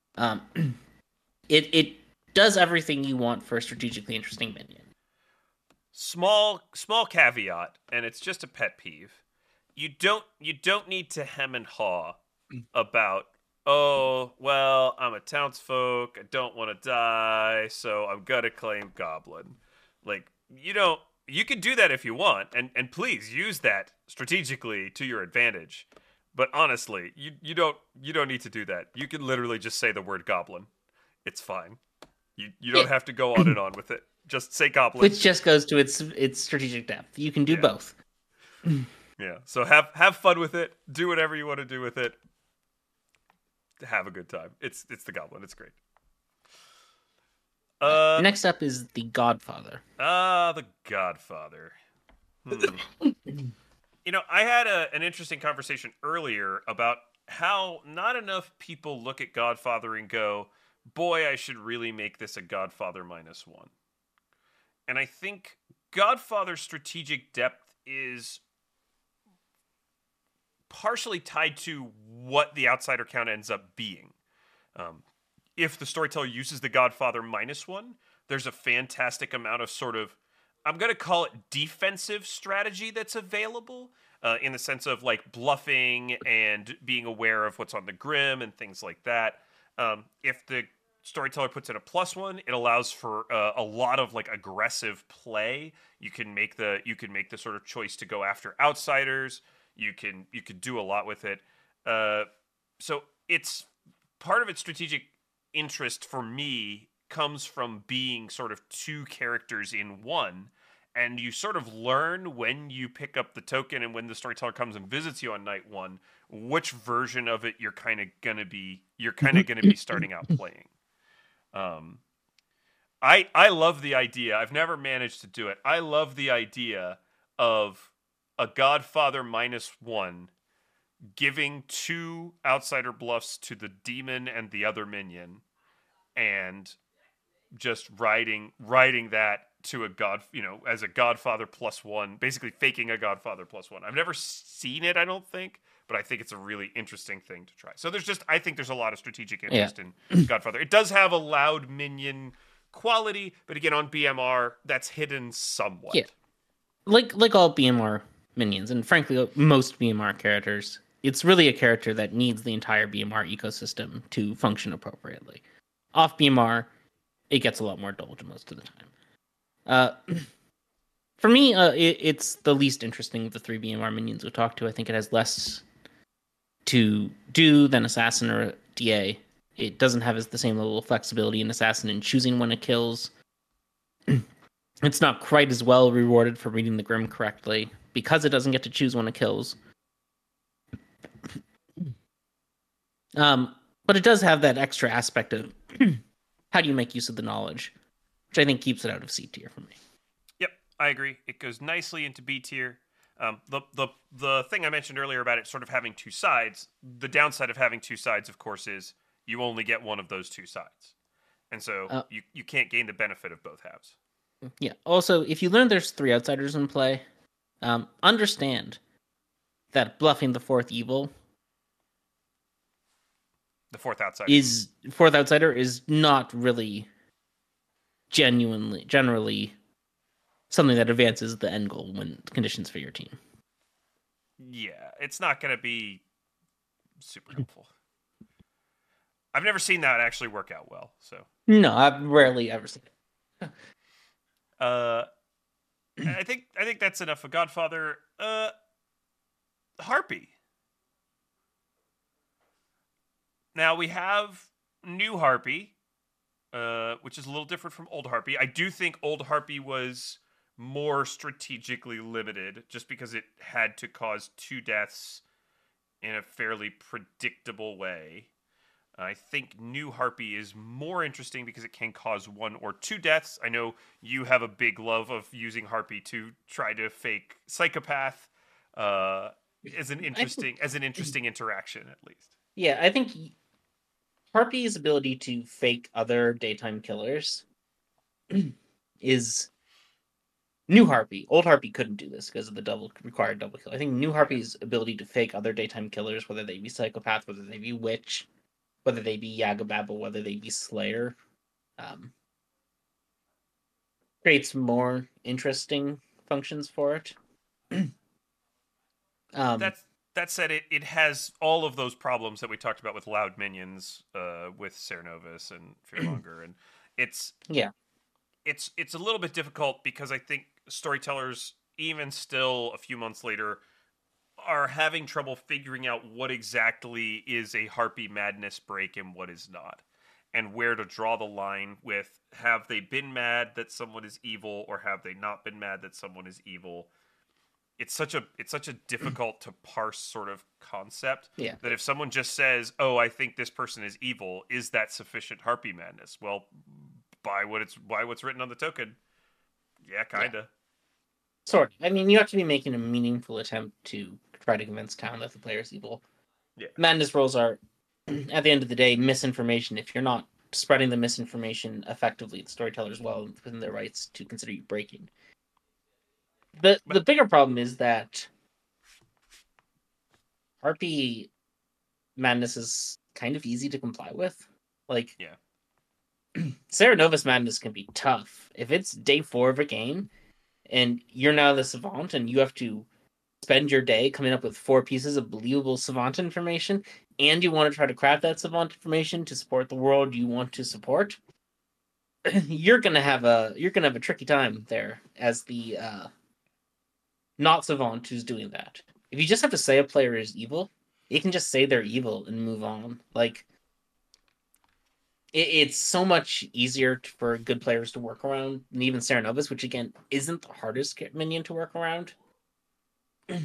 It does everything you want for a strategically interesting minion. Small caveat, and it's just a pet peeve. You don't need to hem and haw about, oh, well, I'm a townsfolk, I don't want to die, so I'm gonna claim Goblin. Like, you don't You can do that if you want, and please use that strategically to your advantage. But honestly, you don't need to do that. You can literally just say the word goblin. It's fine. You Yeah. don't have to go on and on with it. Just say goblin. Which just goes to its strategic depth. You can do both. Yeah. So have fun with it. Do whatever you want to do with it. Have a good time. It's the goblin. It's great. Next up is the Godfather. The Godfather. I had an interesting conversation earlier about how not enough people look at Godfather and go, boy, I should really make this a Godfather -1. And I think Godfather's strategic depth is partially tied to what the outsider count ends up being. If the storyteller uses the Godfather -1, there's a fantastic amount of sort of, I'm going to call it defensive strategy that's available, in the sense of like bluffing and being aware of what's on the Grim and things like that. If the storyteller puts in a +1, it allows for a lot of like aggressive play. You can make the sort of choice to go after outsiders. You can do a lot with it. So it's part of its strategic interest for me comes from being sort of two characters in one, and you sort of learn when you pick up the token and when the storyteller comes and visits you on night one, which version of it you're kind of gonna be starting out playing. I love the idea. I've never managed to do it. I love the idea of a Godfather -1 giving 2 outsider bluffs to the demon and the other minion, and just writing that to as a Godfather +1, basically faking a Godfather +1. I've never seen it, I don't think, but I think it's a really interesting thing to try. So I think there's a lot of strategic interest in Godfather. It does have a loud minion quality, but again, on BMR, that's hidden somewhat. Yeah. Like all BMR minions, and frankly, most BMR characters, it's really a character that needs the entire BMR ecosystem to function appropriately. Off BMR, it gets a lot more dulled most of the time. For me, it's the least interesting of the 3 BMR minions we talked to. I think it has less to do than Assassin or DA. It doesn't have the same level of flexibility in Assassin in choosing when it kills. It's not quite as well rewarded for reading the Grim correctly, because it doesn't get to choose when it kills. But it does have that extra aspect of how do you make use of the knowledge, which I think keeps it out of C tier for me. Yep, I agree. It goes nicely into B tier. The thing I mentioned earlier about it sort of having 2 sides, the downside of having 2 sides, of course, is you only get one of those 2 sides. And so you can't gain the benefit of both halves. Yeah. Also, if you learn there's 3 outsiders in play, understand that bluffing the 4th evil, the 4th outsider is not really generally something that advances the end goal when conditions for your team. Yeah, it's not going to be super helpful. I've never seen that actually work out well. So no, I've rarely ever seen it. I think that's enough for Godfather. Harpy. Now we have new Harpy, which is a little different from old Harpy. I do think old Harpy was more strategically limited, just because it had to cause 2 deaths in a fairly predictable way. I think new Harpy is more interesting because it can cause 1 or 2 deaths. I know you have a big love of using Harpy to try to fake Psychopath as an interesting interaction, at least. Yeah, I think Harpy's ability to fake other daytime killers is new Harpy. Old Harpy couldn't do this because of the required double kill. I think new Harpy's ability to fake other daytime killers, whether they be Psychopath, whether they be Witch, whether they be Yagababa, whether they be Slayer, creates more interesting functions for it. That said, it has all of those problems that we talked about with loud minions, with Cernovus and Fearmonger, and it's it's a little bit difficult because I think storytellers, even still a few months later, are having trouble figuring out what exactly is a Harpy Madness break and what is not, and where to draw the line with have they been mad that someone is evil or have they not been mad that someone is evil. It's such a difficult to parse sort of concept Yeah. that if someone just says, "Oh, I think this person is evil," is that sufficient Harpy Madness? Well, by what's written on the token, yeah, kinda. Sort of. I mean, you have to be making a meaningful attempt to try to convince town that the player is evil. Yeah. Madness rolls are, at the end of the day, misinformation. If you're not spreading the misinformation effectively, the storyteller's well within their rights to consider you breaking. The bigger problem is that Harpy Madness is kind of easy to comply with. Like, Yeah. Sarah Novus Madness can be tough. If it's day 4 of a game and you're now the savant and you have to spend your day coming up with 4 pieces of believable savant information and you want to try to craft that savant information to support the world you want to support, you're gonna have a tricky time there as the not savant who's doing that. If you just have to say a player is evil, you can just say they're evil and move on. Like, it's so much easier for good players to work around than even Sarah Novus, which again isn't the hardest minion to work around. Yeah.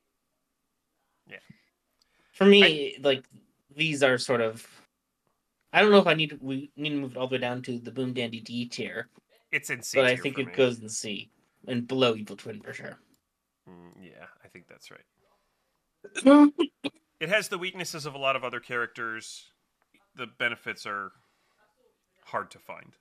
For me, like, these are sort of. I don't know if we need to move it all the way down to the Boom Dandy D tier, It's in C but I tier think for it me. goes in C and below Evil Twin for sure. Yeah, I think that's right. It has the weaknesses of a lot of other characters. The benefits are hard to find.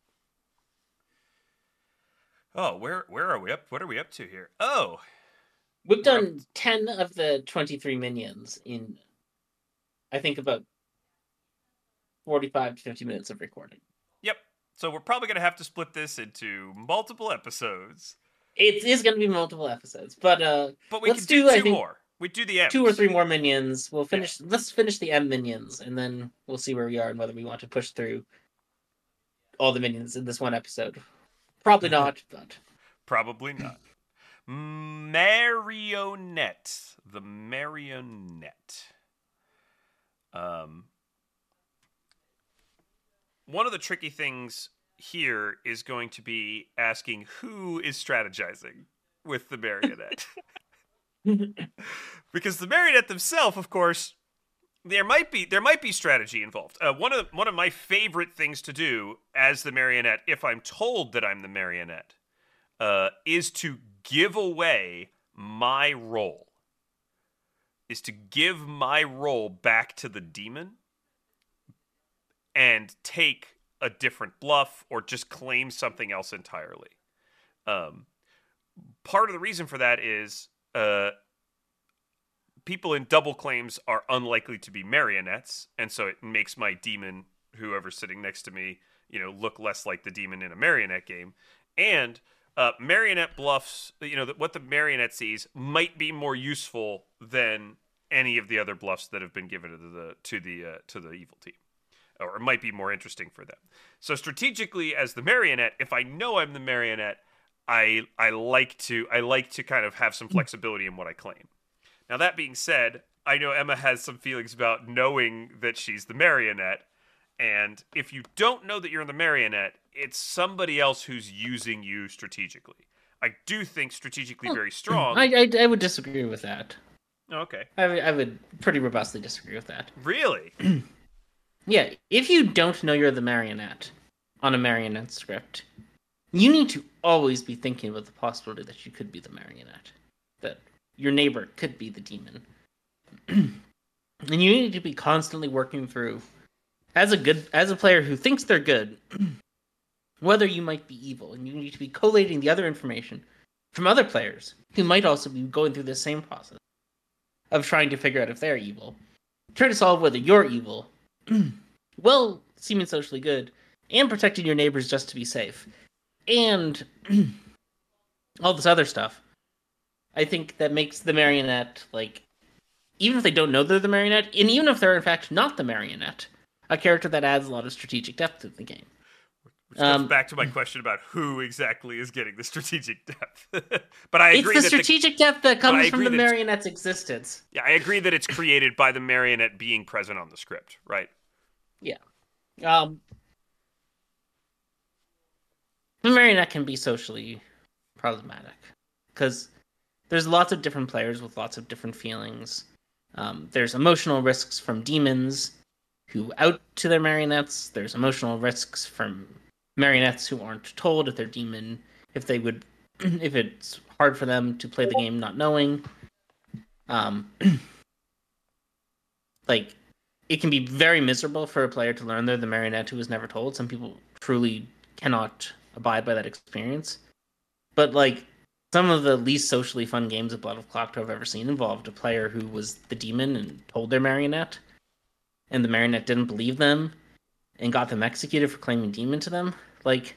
Oh, where are we up? What are we up to here? Oh, We've we're done 10 of the 23 minions in, I think, about 45 to 50 minutes of recording. Yep. So we're probably gonna have to split this into multiple episodes. It is going to be multiple episodes, but we let's can do I two think, more. We do the M's. 2 or 3 more minions. We'll finish. Yeah. Let's finish the M minions, and then we'll see where we are and whether we want to push through all the minions in this one episode. Probably not, but probably not. Marionette, the marionette. One of the tricky things here is going to be asking who is strategizing with the marionette. Because the marionette themselves, of course, there might be strategy involved. One of my favorite things to do as the marionette, if I'm told that I'm the marionette, is to give away my role. Is to give my role back to the demon and take a different bluff or just claim something else entirely. Part of the reason for that is people in double claims are unlikely to be marionettes, and so it makes my demon, whoever's sitting next to me, look less like the demon in a marionette game. And marionette bluffs, what the marionette sees might be more useful than any of the other bluffs that have been given to the evil team, or it might be more interesting for them. So strategically, as the marionette, if I know I'm the marionette, I like to kind of have some flexibility in what I claim. Now, that being said, I know Emma has some feelings about knowing that she's the marionette, and if you don't know that you're the marionette, it's somebody else who's using you strategically. I do think strategically very strong. I would disagree with that. Oh, okay. I would pretty robustly disagree with that. Really? Yeah, if you don't know you're the marionette on a marionette script, you need to always be thinking about the possibility that you could be the marionette. That your neighbor could be the demon. And you need to be constantly working through, as a player who thinks they're good, whether you might be evil, and you need to be collating the other information from other players who might also be going through the same process of trying to figure out if they're evil. Try to solve whether you're evil, well, seeming socially good, and protecting your neighbors just to be safe, and all this other stuff. I think that makes the marionette, like, even if they don't know they're the marionette, and even if they're in fact not the marionette, a character that adds a lot of strategic depth to the game. Which comes Um, back to my question about who exactly is getting the strategic depth. But I it's agree the that strategic depth that comes from agree the that marionette's existence. yeah, I agree that it's created by the marionette being present on the script, right? Yeah. Um, the marionette can be socially problematic because there's lots of different players with lots of different feelings. There's emotional risks from demons who out to their marionettes. There's emotional risks from marionettes who aren't told if they're demon, if they would, if it's hard for them to play the game not knowing. Um, like, it can be very miserable for a player to learn they're the marionette who was never told. Some people truly cannot abide by that experience. But, like, some of the least socially fun games of Blood of Clocktower I've ever seen involved a player who was the demon and told their marionette, and the marionette didn't believe them and got them executed for claiming demon to them. Like,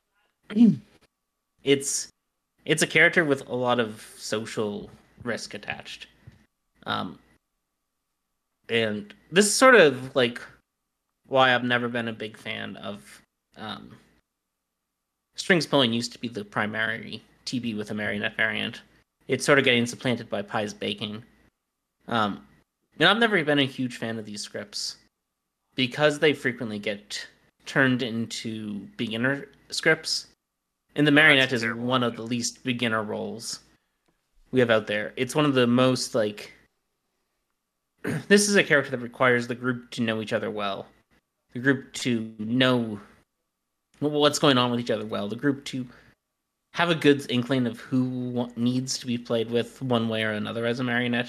it's a character with a lot of social risk attached. Um, and this is sort of like why I've never been a big fan of strings pulling used to be the primary TB with a marionette variant. It's sort of getting supplanted by Pies Baking. And I've never been a huge fan of these scripts because they frequently get turned into beginner scripts. And the marionette is one of the least beginner roles we have out there. It's one of the most, like, this is a character that requires the group to know each other well. The group to know what's going on with each other well. The group to have a good inkling of who needs to be played with one way or another as a marionette.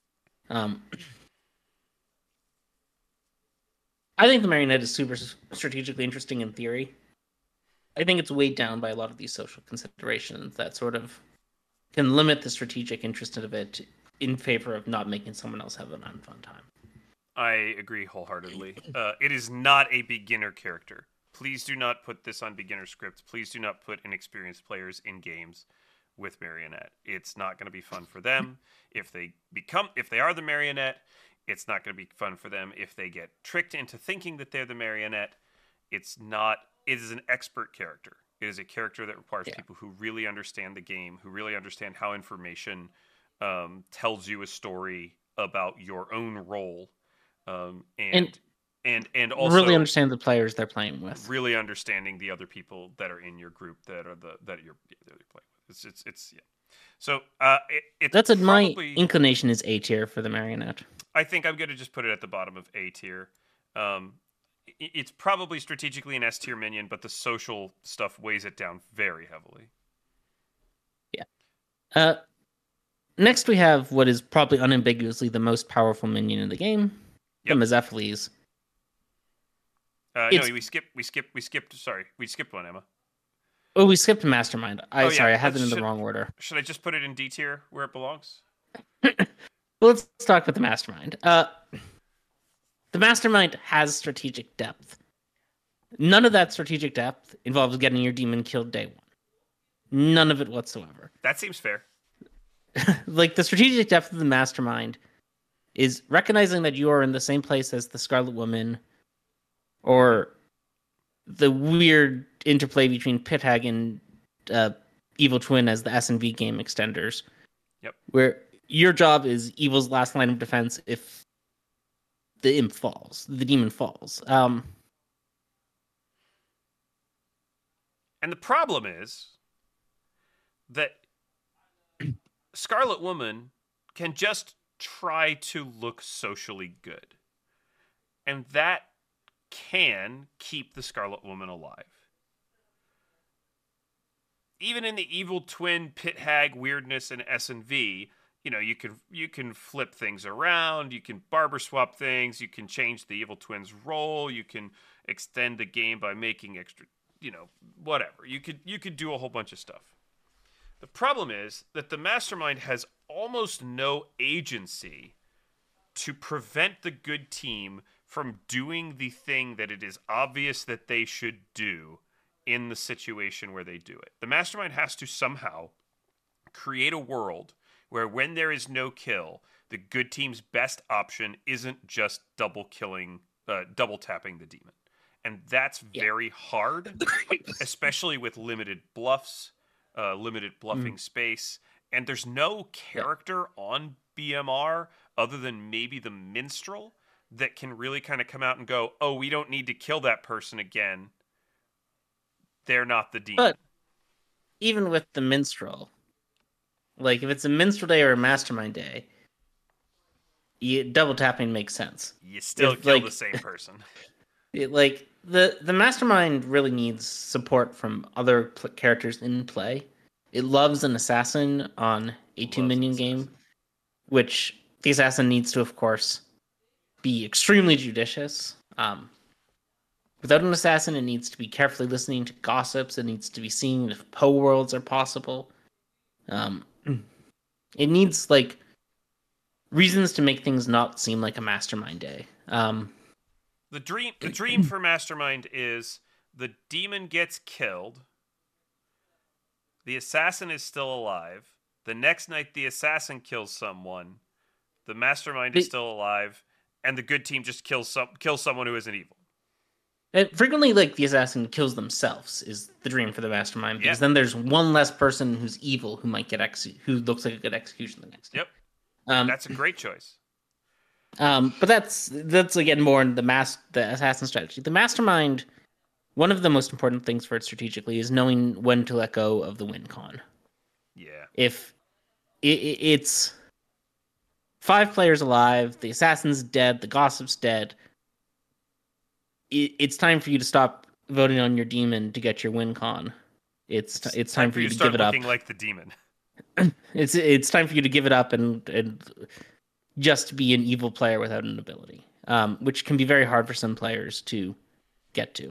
I think the marionette is super strategically interesting in theory. I think it's weighed down by a lot of these social considerations that sort of can limit the strategic interest of it in favor of not making someone else have an unfun time. I agree wholeheartedly. It is not a beginner character. Please do not put this on beginner scripts. Please do not put inexperienced players in games with marionette. It's not going to be fun for them. If they are the marionette, it's not going to be fun for them. If they get tricked into thinking that they're the marionette, it's not. It is an expert character. It is a character that requires people who really understand the game, who really understand how information tells you a story about your own role, and also really understand the players they're playing with. Really understanding the other people that are in your group that you're playing with. It's yeah. So that's my inclination is A tier for the marionette. I think I'm going to just put it at the bottom of A tier. It's probably strategically an S tier minion, but the social stuff weighs it down very heavily. Yeah. Next we have what is probably unambiguously the most powerful minion in the game, the Mezephiles. No, we skipped. Sorry, we skipped one, Emma. Oh, we skipped Mastermind. Sorry, I had it in the wrong order. Should I just put it in D tier where it belongs? Well, let's talk about the Mastermind. The Mastermind has strategic depth. None of that strategic depth involves getting your demon killed day one. None of it whatsoever. That seems fair. Like, the strategic depth of the Mastermind is recognizing that you are in the same place as the Scarlet Woman, or the weird interplay between Pithag and Evil Twin as the S&V game extenders. Yep. Where your job is Evil's last line of defense if the imp falls, the demon falls. And the problem is that Scarlet Woman can just try to look socially good. And that can keep the Scarlet Woman alive. Even in the Evil Twin Pit Hag weirdness in S&V, you can flip things around, you can barber swap things, you can change the Evil Twin's role, you can extend the game by making extra, whatever. You could do a whole bunch of stuff. The problem is that the Mastermind has almost no agency to prevent the good team from doing the thing that it is obvious that they should do in the situation where they do it. The Mastermind has to somehow create a world where when there is no kill, the good team's best option isn't just double tapping the demon. and that's very hard, especially with limited bluffs, limited bluffing space, and there's no character on BMR other than maybe the minstrel that can really kind of come out and go, oh, we don't need to kill that person again. They're not the demon. But even with the minstrel, like if it's a minstrel day or a mastermind day, double tapping makes sense. You still kill the same person. Like the mastermind really needs support from other characters in play. It loves an assassin on a 2-minion game, which the assassin needs to, of course, be extremely judicious. Without an assassin, it needs to be carefully listening to gossips. It needs to be seeing if Poe worlds are possible. It needs like reasons to make things not seem like a mastermind day. The dream for mastermind is the demon gets killed, the assassin is still alive. The next night, the assassin kills someone, the mastermind is still alive, and the good team just kills someone who isn't evil. Frequently, like the assassin kills themselves is the dream for the mastermind, because then there's one less person who's evil who might get who looks like a good execution the next day. Yep, that's a great choice. But that's again more in the assassin strategy. The mastermind, one of the most important things for it strategically is knowing when to let go of the win con. Yeah. If it's 5 players alive, the assassin's dead, the gossip's dead, it's time for you to stop voting on your demon to get your win con. It's time for you to give it up. Looking like the demon. It's time for you to give it up and just be an evil player without an ability, which can be very hard for some players to get to.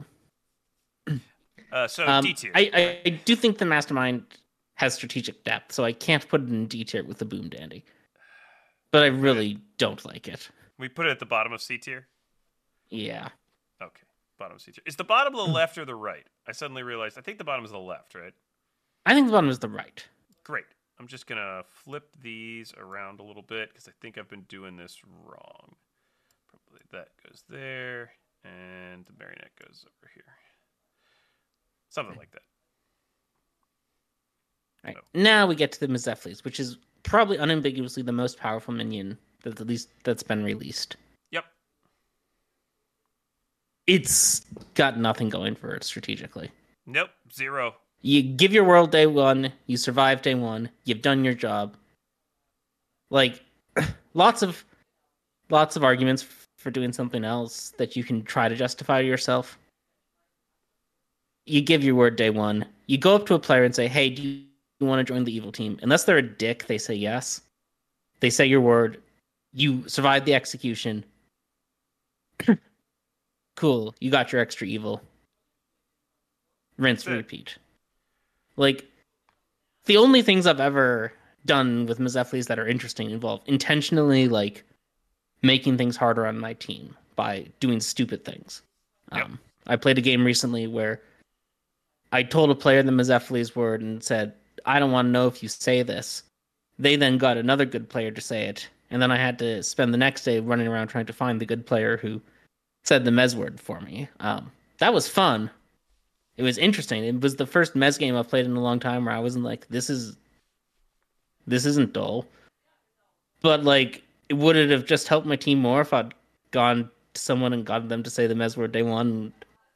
So D tier. I do think the mastermind has strategic depth, so I can't put it in D tier with the Boom Dandy. But I really don't like it. We put it at the bottom of C tier? Yeah. Okay, bottom of C tier. Is the bottom of the left or the right? I suddenly realized, I think the bottom is the left, right? I think the bottom is the right. Great. I'm just going to flip these around a little bit because I think I've been doing this wrong. Probably that goes there, and the marionette goes over here. Something like that. Right. Now we get to the Mizeflis, which is probably unambiguously the most powerful minion that's been released. Yep. It's got nothing going for it strategically. Nope, 0. You give your world day 1, you survive day 1, you've done your job. Like, lots of arguments for doing something else that you can try to justify to yourself. You give your word day 1, you go up to a player and say, hey, do you want to join the evil team? Unless they're a dick, they say yes. They say your word, you survive the execution. Cool, you got your extra evil. Rinse, repeat. Like, the only things I've ever done with Mizeflis that are interesting involve intentionally, like, making things harder on my team by doing stupid things. Yep. I played a game recently where I told a player the Mizeflis word and said, I don't want to know if you say this. They then got another good player to say it, and then I had to spend the next day running around trying to find the good player who said the Mez word for me. That was fun. It was interesting. It was the first Mez game I've played in a long time where I wasn't like, this isn't dull. But, like, would it have just helped my team more if I'd gone to someone and gotten them to say the Mez word day 1 and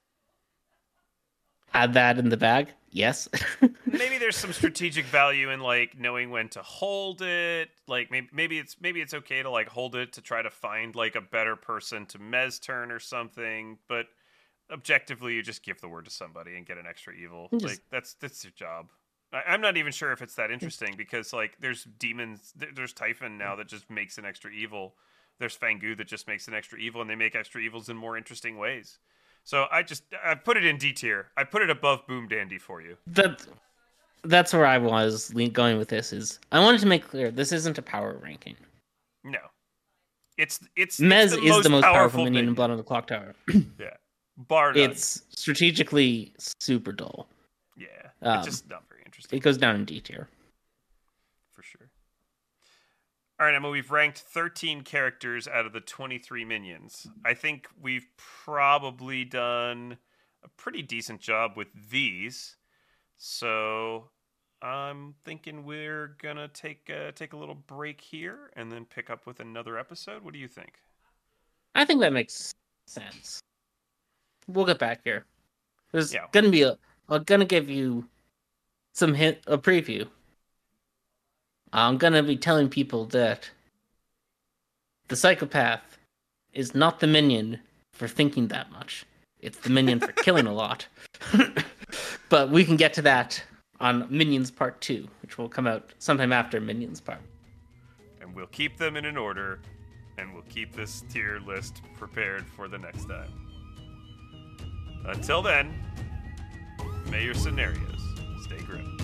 had that in the bag? Yes. Maybe there's some strategic value in, like, knowing when to hold it. Like, maybe it's okay to, like, hold it to try to find, like, a better person to Mez turn or something, but objectively, you just give the word to somebody and get an extra evil. Like, that's your job. I'm not even sure if it's that interesting because, like, there's demons, there's Typhon now that just makes an extra evil. There's Fangu that just makes an extra evil, and they make extra evils in more interesting ways. So I put it in D tier. I put it above Boom Dandy for you. That's where I was going with this. Is I wanted to make clear this isn't a power ranking. No, it's Mez is the most powerful minion in Blood on the Clocktower. Yeah. Bar none. It's strategically super dull. Yeah, it's just not very interesting. It goes down in D tier. For sure. All right, Emma, we've ranked 13 characters out of the 23 minions. I think we've probably done a pretty decent job with these. So I'm thinking we're going to take a little break here and then pick up with another episode. What do you think? I think that makes sense. We'll get back here. There's gonna be I'm gonna give you a preview. I'm gonna be telling people that the psychopath is not the minion for thinking that much. It's the minion for killing a lot. But we can get to that on Minions Part 2, which will come out sometime after Minions Part. And we'll keep them in an order, and we'll keep this tier list prepared for the next time. Until then, may your scenarios stay grim.